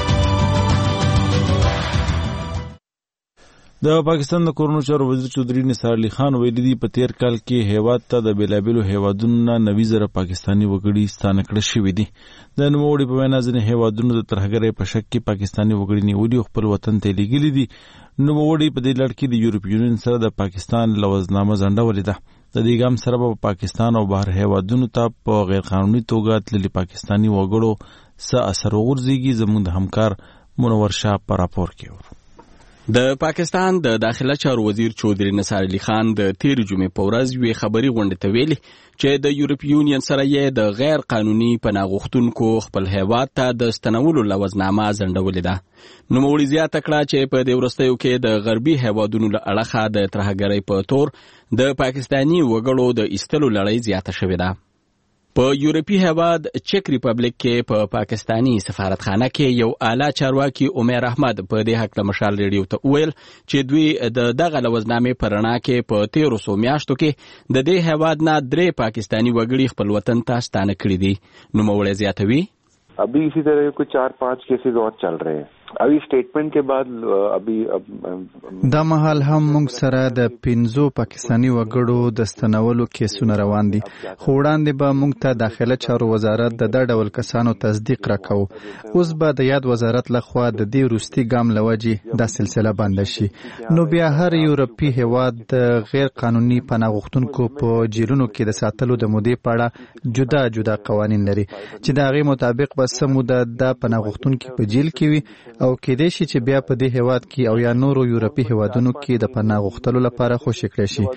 د پاکستان د کورونو چارو وزیر چودھری نثار علي خان ویلي دي په تیر کال کې هیواد ته د بیلابیلو هیوادونو نه 90,000 پاکستاني وګړي ستانه کړل شوي دي. د نوموړي په وینا ځینې هیوادونو د ترهګرۍ په شک کې پاکستاني وګړي نیولي او خپل وطن ته لیږلي دي. نوموړي په دې لړ کې د یورپ یونین سره د پاکستان لوزنامه ځنډولې ده. د دې ګام سره به پاکستان او بهر هیوادونو ته په غیر قانوني توګه تللي پاکستاني وګړو څه اثر وغورځيږي. زموږ د همکار منور شاه په راپور کې د پاکستان د داخله چارو وزیر چودھری نثار علي خان د تیر جمعې په ورځ یوې خبري غونډې ته ویلي چې د یورپ یونین سره یې د غیر قانوني پناه غوښتونکو خپل هیواد ته د ستنولو لوزنامه ځنډولې ده. نوموړي زیاته کړه چې په دې وروستیو کې د غربي هیوادونو له اړخه د ترهګرۍ په تور د پاکستاني وګړو د ایستلو لړۍ زیاته شوې ده. په یورپی هیواد چک ریپبلیک کې په پاکستانی سفارتخانه کې یو اعلی چارواکي عمر احمد په دې حق د مشال ریډیو ته ویل چې دوی د دغه لوزنامې پر رڼا کې په 1300 میاشتو کې د دې هیواد نه 3 پاکستانی وګړي خپل وطن ته ستانه کړي دي. نوموړی زیاتوي अभी इसी तरह कुछ 4-5 केसेस और चल रहे हैं. अभी स्टेटमेंट के बाद अभी دا مهال هم موږ سره د 15 پاکستانی وګړو د ستنولو کیسونه روان دي. خو وړاندې به موږ ته داخله چارو وزارت د ډول کسانو تصدیق راکاو. اوس به د یاد وزارت لخوا د دې وروستي ګام لوجې دا سلسله بند شي. نو بیا هر یورپی هیواد د غیر قانوني پناه غوښتونکو په جیلونو کې د ساتلو د مودې په اړه جدا جدا قوانین لري چې د هغې مطابق به سموده د پناه غوښتونکي په جیل کې وي او کېدای شي چې بیا په دې هیواد کې او یا نورو یورپی هیوادونو کې د پناه غوښتلو لپاره خوشی کړی شي.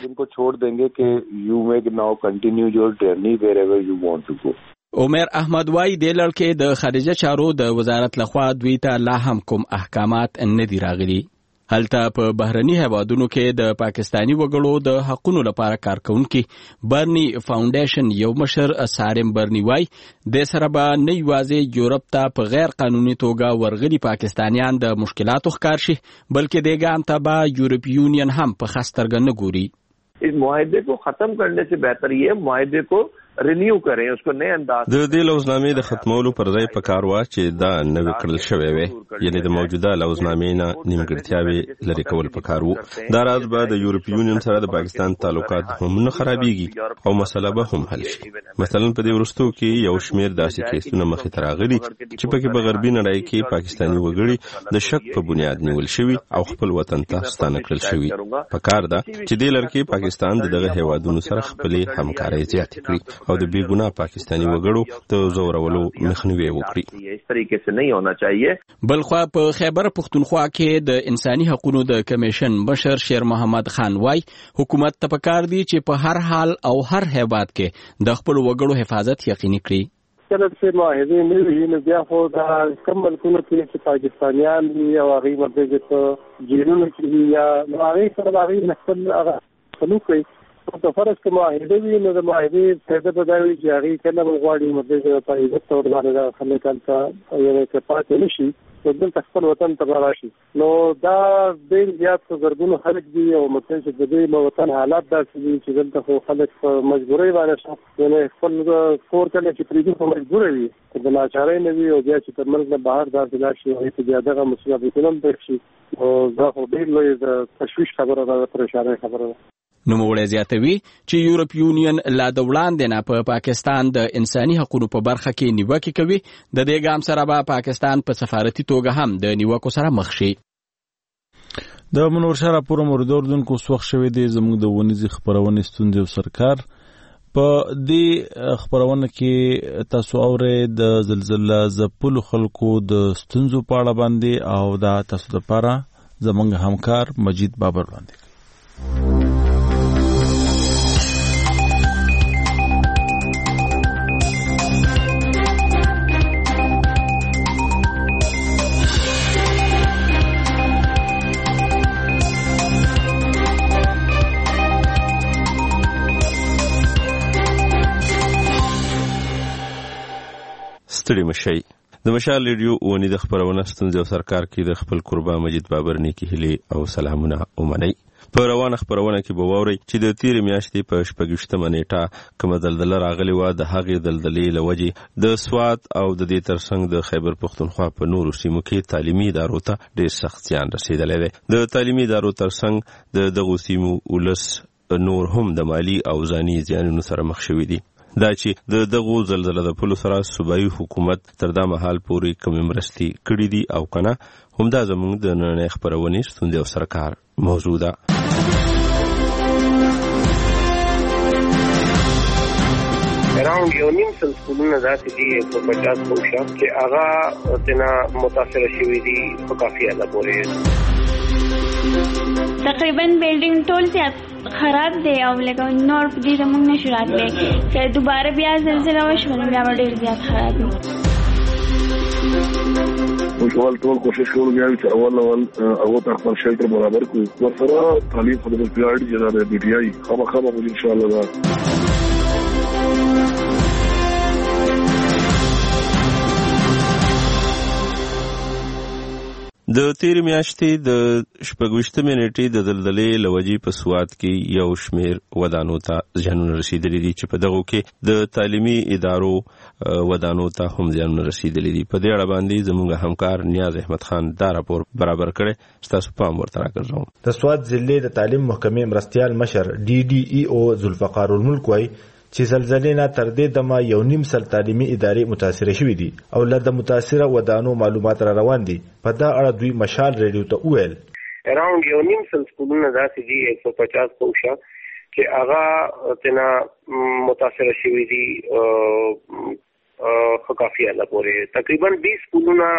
عمر احمد وايي د لړ کې د خارجه چارو د وزارت لخوا دوی ته لا هم کوم احکامات نه دي راغلي. هلته په بهرني هیوادونو کې د پاکستانی وګړو د حقونو لپاره کارکونکي برني فاونډیشن یو مشر سارم برني وايي د سره به نه یوازې یورپ ته په غیر قانوني توګه ورغلي پاکستانیان د مشکلاتو ښکار شي بلکې د ګام ته به یورپ یونین هم په خسترګ نه ګوري. इस मुआहदे को खत्म करने से बेहतर ये मुआहदे को رینیو کړي उसको نئے انداز د دې لوزنامې د ختمولو پر ځای پکار وا چې دا نوې کړل شوی وي یعنی د موجوده لوزنامې نه نیمګړتیاوې لري کول پکار وو. دا راز به د یورپ یونین سره د پاکستان تعلقات هم نه خرابېږي او مسله به هم حل شي. مثلا په دې وروستو کې یو شمېر داسې کیسونه مخې ته راغلي چې پکې په غربي نړۍ کې پاکستاني وګړي د شک په بنیاد نیول شوي او خپل وطن ته ستانه کړل شوي. پکار ده چې دې لړ کې پاکستان دغه هیوادونو سره خپلې همکارۍ زیاتې کړي او د بې ګناه پاکستاني وګړو ته زورولو مخنیوي وکړي. اس طریقې سے نه ہونا چاہیے. بلخوا په خیبر پختونخوا کې د انساني حقوقو د کمیشن مشر شیر محمد خان وايي حکومت ته پکار دی چې په هر حال او هر هیواد کې د خپل وګړو حفاظت یقیني کړي. کله چې معاهدې نه وي نو بیا خو دا کوم ملکونو کې چې پاکستانیان دي او هغوی مدرجې په جیلونو کې دي یا نو هغوی سره د هغوی نه خپل سلوک کوي. په فرض کې معاهده وي نو د معاهدې فایده به دا وي چې هغوی کله به غواړي مدرجې په عزت طور باندې خلک هلته یعنې که پاتې نه شي نو دلته خپل وطن ته به راشي. نو دا ډېر زیات په زرګونو خلک دي او مطلب چې د دې وطن حالات داسې دي چې دلته خو خلک په مجبورۍ باندې شي یعنې خپل کور کله چې پرېږدي خو مجبوره وي که د ناچارۍ نه وي او بیا چې تر مرګ نه بهر داسې لاړ شي هغوی ته بیا دغه مصیبتونه هم پېښ شي. نو دا خو ډېر لوی د تشویش خبره ده، د پریشانۍ خبره ده. نوموړی زیاتوي چې یورپ یونین لا د وړاندې نه په پاکستان د انساني حقوقو په برخه کې نیوکې کوي. د دې ګام سره به پاکستان په سفارتي توګه هم د نیوکو سره مخ شي. د منورشاه راپور موردوردونکو وخت شوی دی زموږ د ونیزي خبرونه ستونزې او سرکار په دې خبرونه کې تاسو اورئ د زلزلې ځپلو خلکو د ستونزو په اړه باندې او دا تاسو لپاره زموږ همکار مجید بابر وړاندې ستړي مشي د مشال ریډیو ونی د خبرونه ستونزې او سرکار کې د خپل قربا مجید بابر نیکی هلي او سلامونه ومني په روانه خبرونه کې به ووري چې د تیر میاشتې په 28 نیټه کوم دلدل راغلی و د هغې دلدلې لوجي د سوات او د دې ترڅنګ د خیبر پختونخوا په نورو سیمو کې تعلیمي ادارو ته ډېر سخت زیان رسیدلی دی د تعلیمي ادارو ترڅنګ د دغو سیمو ولس نور هم د مالی او ځاني زیانونو سره مخ شوي دي دا چې د دغو زلزلې د پلو سره صوبایي حکومت تر دا مهال پورې کومې مرستې کړې دي او کنه همدا زموږ د نړۍ خبرونې ستونزې او سرکار موضوع ده. اراوند یو نیم سل سکولونه داسې دي 150 کوشا چې هغه تینا متاثر شوي دي په کافي حد پورې. تقریبا بلډینګ ټول زیات خراب دی او لکه نور دې زموږ نشو راتلی که دوباره بیا زلزله وشوه نو بیا به ډېر زیات خراب وي. موږ اول ټول کوشش کوو بیا چې اول هغو ته خپل شلټر برابر کړو ورسره تعلیم خو د پی آر ډي چې دا د بي ټي آی خامخا به انشاءالله ده. د تیر میاشتې د 28 نیټې د دلدلې لوجي په سوات کې یو شمیر ودانو ته زیانونه رسیدلي دي چې په دغه کې د تعلیمي ادارو ودانو ته هم زیانونه رسیدلي دي. په دې اړه باندې زموږ همکار نیاز احمد خان دا راپور برابر کړی تاسو پام ورته راکړم. د سوات ضلع د تعلیم محکمې مرستيال مشر ډي ډي ای او ذوالفقار الملک وايي چې زلزلې نه تر دې دمه یو نیم سل تعلیمي ادارې متاثر شوې دي او له د متاثره ودانو معلومات را روان دي. په دا اړه دوی مشال ریډیو ته وویل اراوند یو نیم سل سکولونه داسې دي 150 کوشا چې هغه تینا متاثر شوي دي په کافي حد پورې. تقریبا 20 سکولونه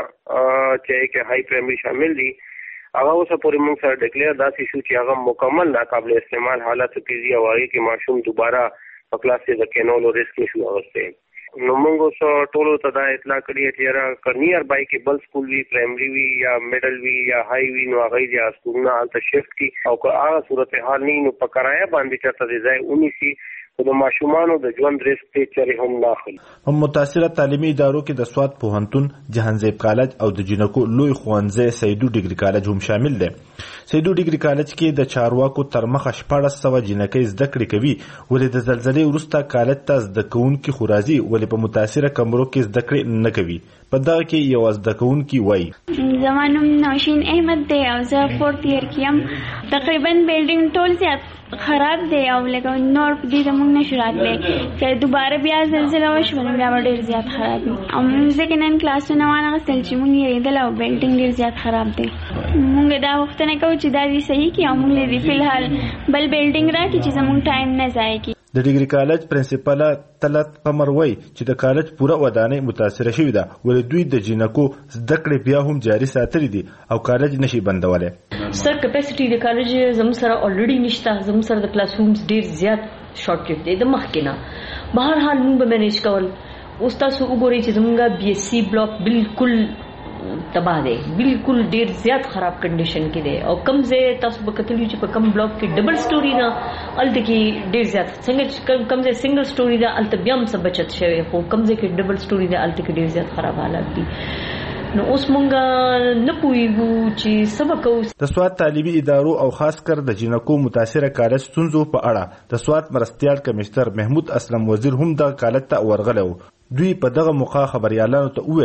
چې هاي پرایمري شامل دي هغه اوس پورې موږ سره ډیکلیئر داسې شو چې هغه مکمل ناقابل استعمال حالت کې دي او هغه کې ماشوم دوباره په کلاس کې د کینولو ریسک نشو اغوستی. نو موږ اوس ټولو ته دا اطلاع کړې چې که نیئر بای کې بل سکول وي پرایمري وي یا میډل وي یا هاي وي نو هغه یې سکولونه هلته شفټ کړي او که هغه صورتحال نه نو په کرایه باندې چېرته د ځای ونیسي خو د ماشومانو د ژوند ریسک ته چرې هم نه اخلي. هم متاثره تعلیمي ادارو کې د سوات پوهنتون جهانزیب کالج او د جنکو لوی ښوونځی سیدو ډیګري کالج هم شامل دی. سیدو ډیګري کالج کې د چارواکو تر مخه 1400 جنکۍ زده کړې کوي ولې د زلزلې وروسته کالج ته زده کوونکي خو راځي ولې په متاثره کمرو کې زده کړې نه کوي. په دغه کې یو زده کوونکي وایي زما نوم نوشین احمد دی او زه 4th ایئر کې یم. تقریبا بلډینګ ټول زیات خراب دی او لکه نور دې زموږ نشو راتلی که دوباره بیا زلزله وشوه نو بیا به ډېر زیات خراب وي. او موږ ځکه نن کلاسونه وانغستل چې موږ یېرېدل او بلډینګ ډېر زیات خراب دی. موږ دا غوښتنه کوو چې دا دې صحیح کړي او موږ له دې فلحال بل بلډینګ راکړي چې زموږ ټایم نه ضایع کړي. د ډیګري کالج پرنسپله طلعت قمر وایي چې د کالج پوره ودانۍ متاثره شوې ده ولې دوی د جنکو زده کړې بیا هم جاري ساتلي دي او کالج نشي بندولی. سر کیپاسټي د کالج زموږ سره الریډي نشته. زموږ سره د کلاس رومز ډېر زیات شارټیج دی د مخکې نه. بهرحال موږ به مینیج کول. اوس تاسو وګورئ چې زموږ بي ایس سي بلاک بالکل تباہ دی بالکل ډیر زیات خراب کنډیشن کې دی او کم ځای تاسو به کتلی چې په کم بلاک کې ډبل سټوري نه الته کې ډیر زیات څنګه کم ځای سنگل سټوري ده الته بیا هم څه بچت شوی خو کم ځای کې ډبل سټوري ده الته کې ډیر زیات خراب حالات دي. نو اوس مونږ نه پوهیږو چې سبا کوو. د سوات تعلیمي ادارو او خاص کر د جنکو متاثره کالج ستونزو په اړه د سوات مرستيال کمشنر محمود اسلم وزیر هم د کالج ته ورغلی و. دوی په دغه موقع خبريالانو ته وویل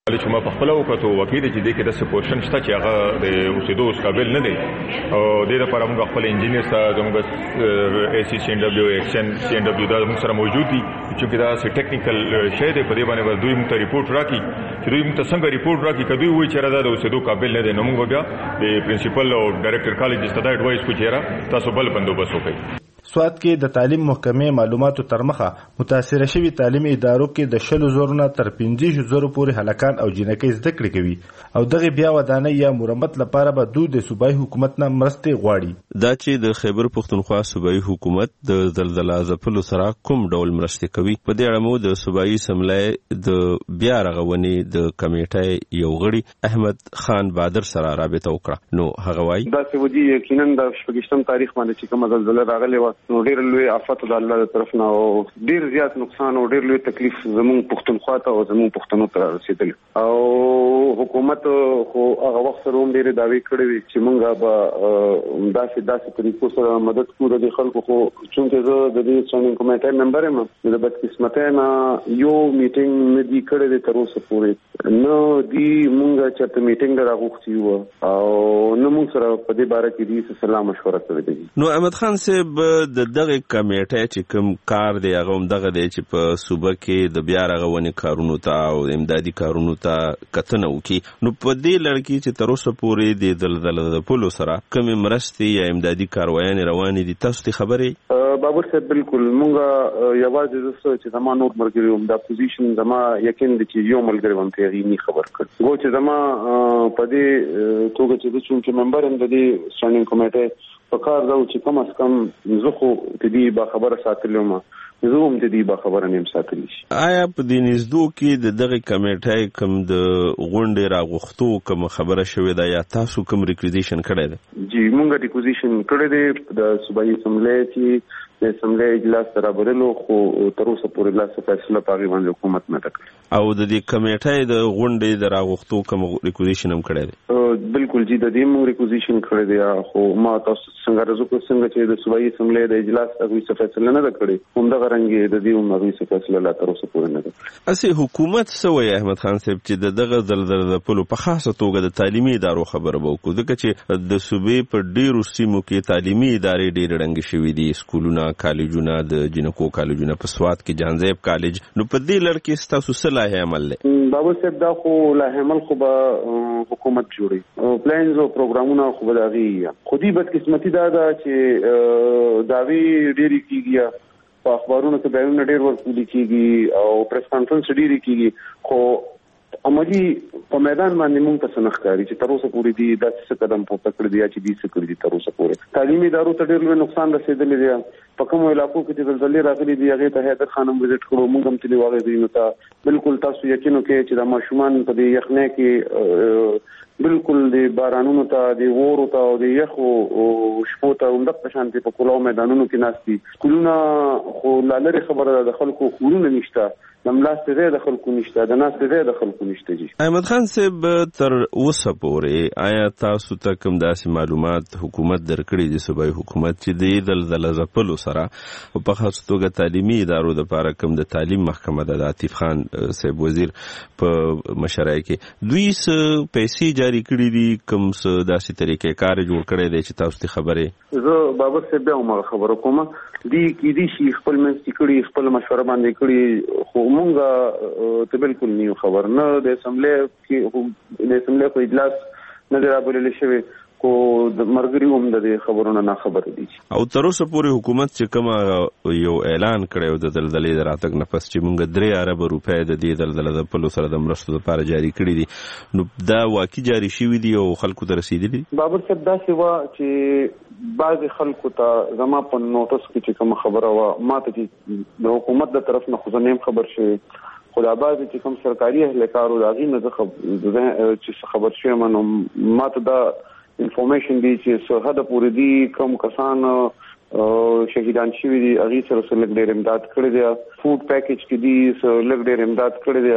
چې ما په خپل وکړو وکیل چې د کې د سپورشن شته چې هغه د اوسېدو قابل نه دی او د دې لپاره موږ خپل انجینیر سره زموږ AC CNW ایکشن CNW دا موږ سره موجود دي چې دا سه ټیکنیکل شی دی په دې باندې دوی موږ ته ریپورت راکړي چې دوی موږ ته څنګه ریپورت راکړي کدی وایي چې دا د اوسېدو قابل نه دی نو موږ بیا د پرنسپل او ډایرکټر کالج ته دا اډوایس کوو چې تاسو بل بندوبست وکړئ. سواد کې د تعلیم محکمې معلوماتو تر مخه متاثره شوي تعلیمي ادارو کې د 100,000 نه تر 15,000 پورې هلکان او جنکۍ زده کړې کوي او دغه بیا ودانۍ یا مرمت لپاره به دوی د صوبایي حکومت نه مرستې غواړي. دا چې د خیبر پښتونخوا صوبایي حکومت د زلزلې ځپلو سره کوم ډول مرستې کوي په دې اړه مو د صوبایي اسمبلی د بیا رغونې د کمیټې یو غړي احمد خان بادر سره رابطه وکړه. نو هغه وایي دا چې ودی یقینا د 28 تاریخ باندې چې کوم زلزلې راغلي و نو ډیر لوی آفت د الله تر طرف نه او ډیر زیات نقصان او ډیر لوی تکلیف زموږ پښتونخوا ته او زموږ پښتنو ته رسیدلی او حکومت خو هغه وخت سره هم ډیر داوی کړی وي چې موږ به داسې طریقو سره مدد کوو د خلکو خو چونکه زه د دې څنګه کمیټې ممبر یم د بدقسمتۍ نه یو میټینګ نه دی کړی تر اوسه پورې نو دی موږ چې میټینګ راغوښتي و او نو موږ سره په دې باره کې دې سلام مشوره کړې دي. نو احمد خان صاحب د دغه کمیټه چې کوم کار دی هغه هم دغه دی چې په صوبه کې د بیا رغونې کارونو ته او امدادي کارونو ته کتنه وکړي نو په دې لړ کې چې تر اوسه پورې د زلزلې د پولو سره کومې مرستې یا امدادي کاروایانې روانې دي تاسو ته خبرې؟ بابر صاحب بالکل مونږه یوازې چې زما نور مرګري هم دا پوزیشن زما یقین دي چې یو ملګری هم ته غي خبر کړ غو چې زما په دې توګه چې چې ممبر هم د دې سټانډینګ کمیټې په کار دا چې کم از کم زه خو دې با خبره ساتلم زه هم دې با خبره نیم ساتلی شي. آیا په دې نږدو کې دغه کمیټې کوم د غونډې راغوښتو کوم خبره شوې ده یا تاسو کوم ریکویزیشن کړی دی؟ جی مونږ ریکویزیشن کړی دی د صوبایي اسمبلی چې د اسمبلی اجلاس ترابرلو خو تر اوسه پورې لا څه فیصله پاغي باندې حکومت نه کړې او د دې کمیټې د غونډې د راغوښتو کوم ریکویزیشن هم کړی دی؟ بالکل جی د دې مونږ ریکویزیشن کړی دی خو ما تاسو څنګه رزق څنګه چې د صوبایي اسمبلی د اجلاس هغه څه فیصله نه کړې همدغه رنګ د دې هغه څه فیصله لا تر اوسه پورې نه کړې. اسی حکومت سوی احمد خان صاحب چې دغه زلزلې په لو په خاصه توګه د تعلیمي ادارو خبره وکړو دغه چې د صوبې په ډیرو سیمو کې تعلیمي ادارې ډیر رنګ شوي دي سکولونه کالجونه د جنکو کالجونه په سواد کې جانزیب کالج نو په دې لړ کې تاسو څه لایحه عمل لرئ؟ بابا صاحب دا خو لایحه عمل خو به حکومت جوړي پلانز او پروګرامونه خو به داغي خودي بدقسمتي دا چې داوی ډيري کیږي په اخبارونو کې بیانونه ډیر ورکول کیږي او پریس کانفرنس ډیري کیږي خو عملی په میدان باندې موږ ته سنخکاری چې تر اوسه پورې دي د څه قدم پورته کړی دی چې دې څه کړی دي تر اوسه پورې تعلیمي ادارو ته ډیر لوی نقصان رسیدلی دی په کوم علاقو کې چې زلزلې راغلي دي هغه ته حیدر خانم وزټ کړو موږ هم تللی واغې نو ته بالکل تاسو یقین وکړئ چې د ماشومان په دې یخنۍ کې بالکل د بارانونو ته د وورو ته او د یخو شپو ته هم د پشانتي په کولو میدانونو کې ناشتي سکولونه خو لاره خبره د خلکو خورونه نشته نملاست دې د خلکو نشته د ناس دې د خلکو نشته. جی احمد خان صاحب تر اوسه پورې آیا تاسو ته کوم داسې معلومات حکومت درکړي دي صوبایي حکومت چې د زلزلې ځپلو سره په خاص توګه تعلیمي ادارو د لپاره کوم د تعلیم محکمه د عاطف خان صاحب وزیر په مشرۍ کې دوی څه پیسې جاری کړي دي کوم څه داسې طریقې کار جوړ کړي دي چې تاسو ته خبره؟ زه بابا صاحب به خبرو کوم دی کې دي شي خپل منځ کړي خپل مشوره باندې کړي خو مونږه ته بالکل نیو خبر نه د اسمبلی کې د اسمبلی په اجلاس نه درابلل شوی کو د مرګري هم د خبرونو نه خبر دي او تر اوسه پورې حکومت چې کوم یو اعلان کړو د زلزلې دراتګ نفس چې مونږ 3 ارب روپۍ د دې زلزلې په لور سره د مرستو لپاره جاری کړی دي نو دا واقعي جاری شوی دی او خلکو ته رسیدلی بابر صاحب دا سیوا چې بعض خلکو ته زما په نوټس کې چې کوم خبره وا ماته چې د حکومت د طرف نه خو زنیم خبر شي خداباز چې کوم سرکاري اهلکارو داغي نه چې خبر شي منو ماته دا انفارمیشن دی چې سرحد پورې دي کوم کسان شهیدان شوي دي هغه سره لږ ډېر امداد کړی دی فود پیکیج کې دي لږ ډېر امداد کړی دی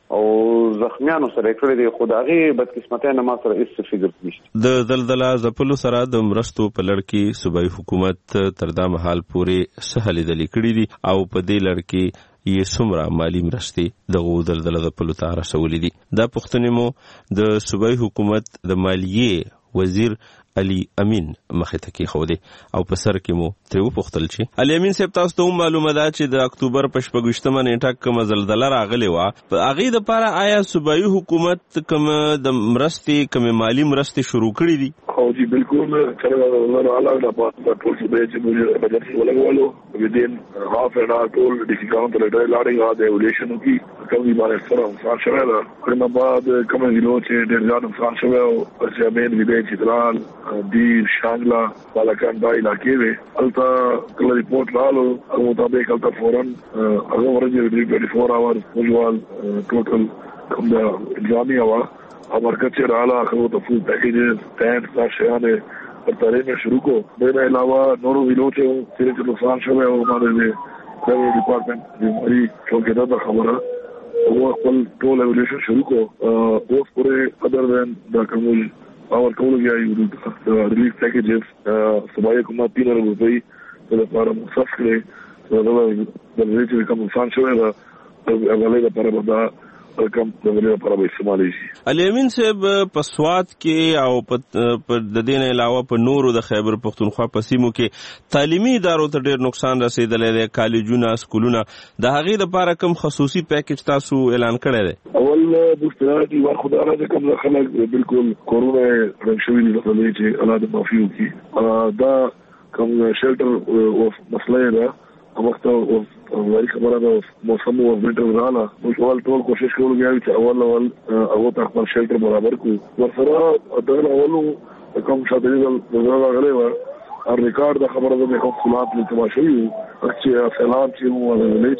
او زخمیانو سره کړی دی. خو د هغې بدقسمتۍ نه ما سره هېڅ فکر نشته. د دلدله ځپلو سره د مرستو په لړ کې صوبایي حکومت تر دا مهال پورې څه هلې ځلې کړي دي او په دې لړ کې یې څومره مالي مرستې دغو دلدله ځپلو ته رسولې دي. دا پوښتنې مو د صوبایي حکومت د مالیې وزیر علي امین مخې ته کېښودې او په سر کې مو ترې وپوښتل چې علي امین صاحب تاسو ته هم معلومه ده چې د اکتوبر په 26مه نیټه کومه زلزله راغلې وه، په هغې دپاره آیا صوبایي حکومت کوم د مرستې کومې مالي مرستې شروع کړي دي؟ جی بالکل ټول صوبې چې موږ ایمرجنسي ولګولو ودین هاف اینڈ آور ټول ډي سي کاؤنټ ته لټای لاړې د ایولیشن کی کوم دی باندې سره نقصان شوی ده. کله بعد کوم ضلعو چې ډېر زیات نقصان شوی او چې امین ویلې چترال دیر شانګلا بالاکان دا علاقې وي البته کله ریپورت رالو او مطابق البته فورن هغه ورځ 24 اور موږ ټوټل کوم دا جامع وا مرکز سے رالا خبر تو فل پیکیجز ٹینٹ کا شیانے اور تارے میں شروع کو میرے علاوہ نورو ضلعوں سے صرف نقصان شوے اور ہمارے لیے کوئی ڈپارٹمنٹ بیماری چونکہ دا خبر ہے وہ اپل ٹول ایولیشن شروع کو وہ پورے ادر دین دا کمول اور کول گیا ریلیف پیکیجز صوبائی حکومت 3 ارب روپے پر مصرف کرے تو کم نقصان شوے گا اگلے کا پر بدا علي امین صاحب په سوات کې او په د دې نه علاوه په نورو د خیبر پښتونخوا په سیمو کې تعلیمي ادارو ته ډېر نقصان رسېدلی دی، کالجونه سکولونه، د هغې دپاره کوم خصوصي پیکیج تاسو اعلان کړی دی؟ اول مشترکي ورخدا راځي کوم خلک بالکل کورونا رنګ شوي دي چې الله دې معافي وکړي. دا کوم شیلټر او مسله ده هغه وایي خبره ده موسم او وینټر رااله موږ ټول کوشش کوو چې اول هغه ته خپل شیلټر برابر کړو. ورسره دا اولو کوم شاته د راغلي و ار ریکارډ د خبره ده کوم خلاص له تماشې چې سلام چې مو ولې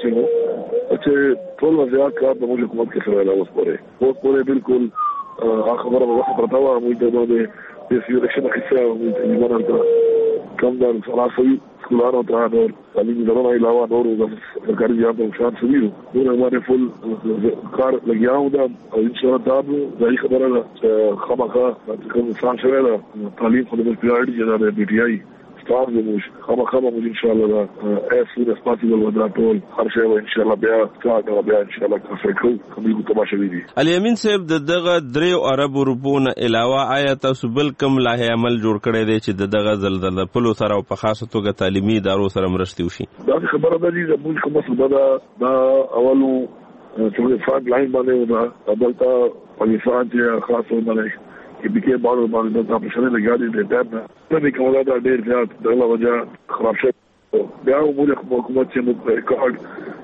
چې ټول وضعیت کار د موږ حکومت کې سره لاوس پورې بالکل خبره به وخت پرتا و موږ د سیلکشن کې موږ ایمان کم دا سلاسي سکولانو ته نور تعلیم ضروري علاوه نور سرکاري جهات نقصان شوی نور باندې فل کار لګیاو دا او ان شاء الله دا ځای خبره ده خامخا کوم نقصان شوی ده تعلیم خو د پیاړي جنا د بي ټي آی ستاسو موږ خامخا موږ ان شاء الله دا اس سورس پاسبل ودا ټول هر شی ان شاء الله بیا ان شاء الله کوم کوم تماشا وی. علي امین صاحب دغه 3 ارب روپو نه علاوه آیا تاسو بل کوم لایحه عمل جوړ کړی دی چې دغه زلزلې په سره او په خاصه توګه تعلیمي ادارو سره مرستې وشي؟ دا خبره ده چې موږ کوم څه دا اولو چې فرنٹ لاین باندې ودا دلته پاکستان چې خاصه باندې کې بکې باندې باندې د اپریشن لګاډي د ټاپ نه کومه دا ډېر زیات دغه وجه خراب شو بیا موږ حکومت چې موږ ریکارډ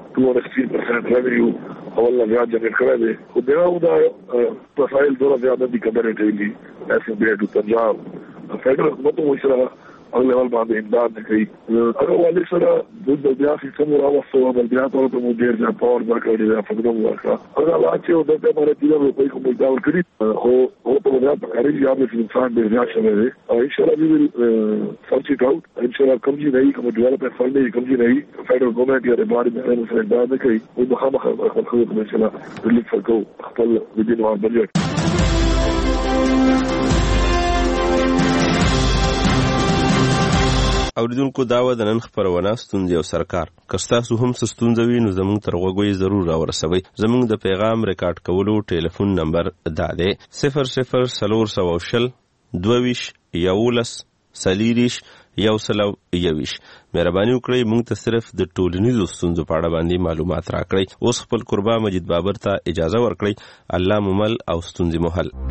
260% ریویو اول نه زیات جنریټ کړی دی خو بیا دا پروفایل ډېر زیات دي کمپیریټیولی ایس بي ټو پنجاب فیډرل حکومت مو سره اغلى والبعض امداد كي اغلى سنه ضد البيافي كم راوصوا بالبيات ولا مدير جا باور ذاك اللي فقدوا وركا اغلى اتي وده مره دي لو بيكم بالدور كريم هو طلبات خارج يعمل في الانسان بيرجع شبابه ان شاء الله بيقول سيرش اوت ان شاء الله كم جي نهي كم ديفلوبر فاند كم جي نهي فيدرال جوفرمنت يا رباري من الامداد كي وبخمخ خلق ان شاء الله اللي فكوا خپل بدين وعن بجټ اوریدونکو داوا د نن خبرونه ستونزې او سرکار کستاسو هم ستونزې وي نو زموږ تر غوږی ضرور راورسوي. زموږ د پیغام ریکارډ کولو ټلیفون نمبر دا دی 00 22 11 سلیریش یو سلو یویش. مهرباني وکړئ موږ ته صرف د ټولنیزو ستونزو په اړه باندې معلومات راکړئ. اوس خپل قربا مجید بابر ته اجازه ورکړئ. الله ممل او ستونزې مو حل.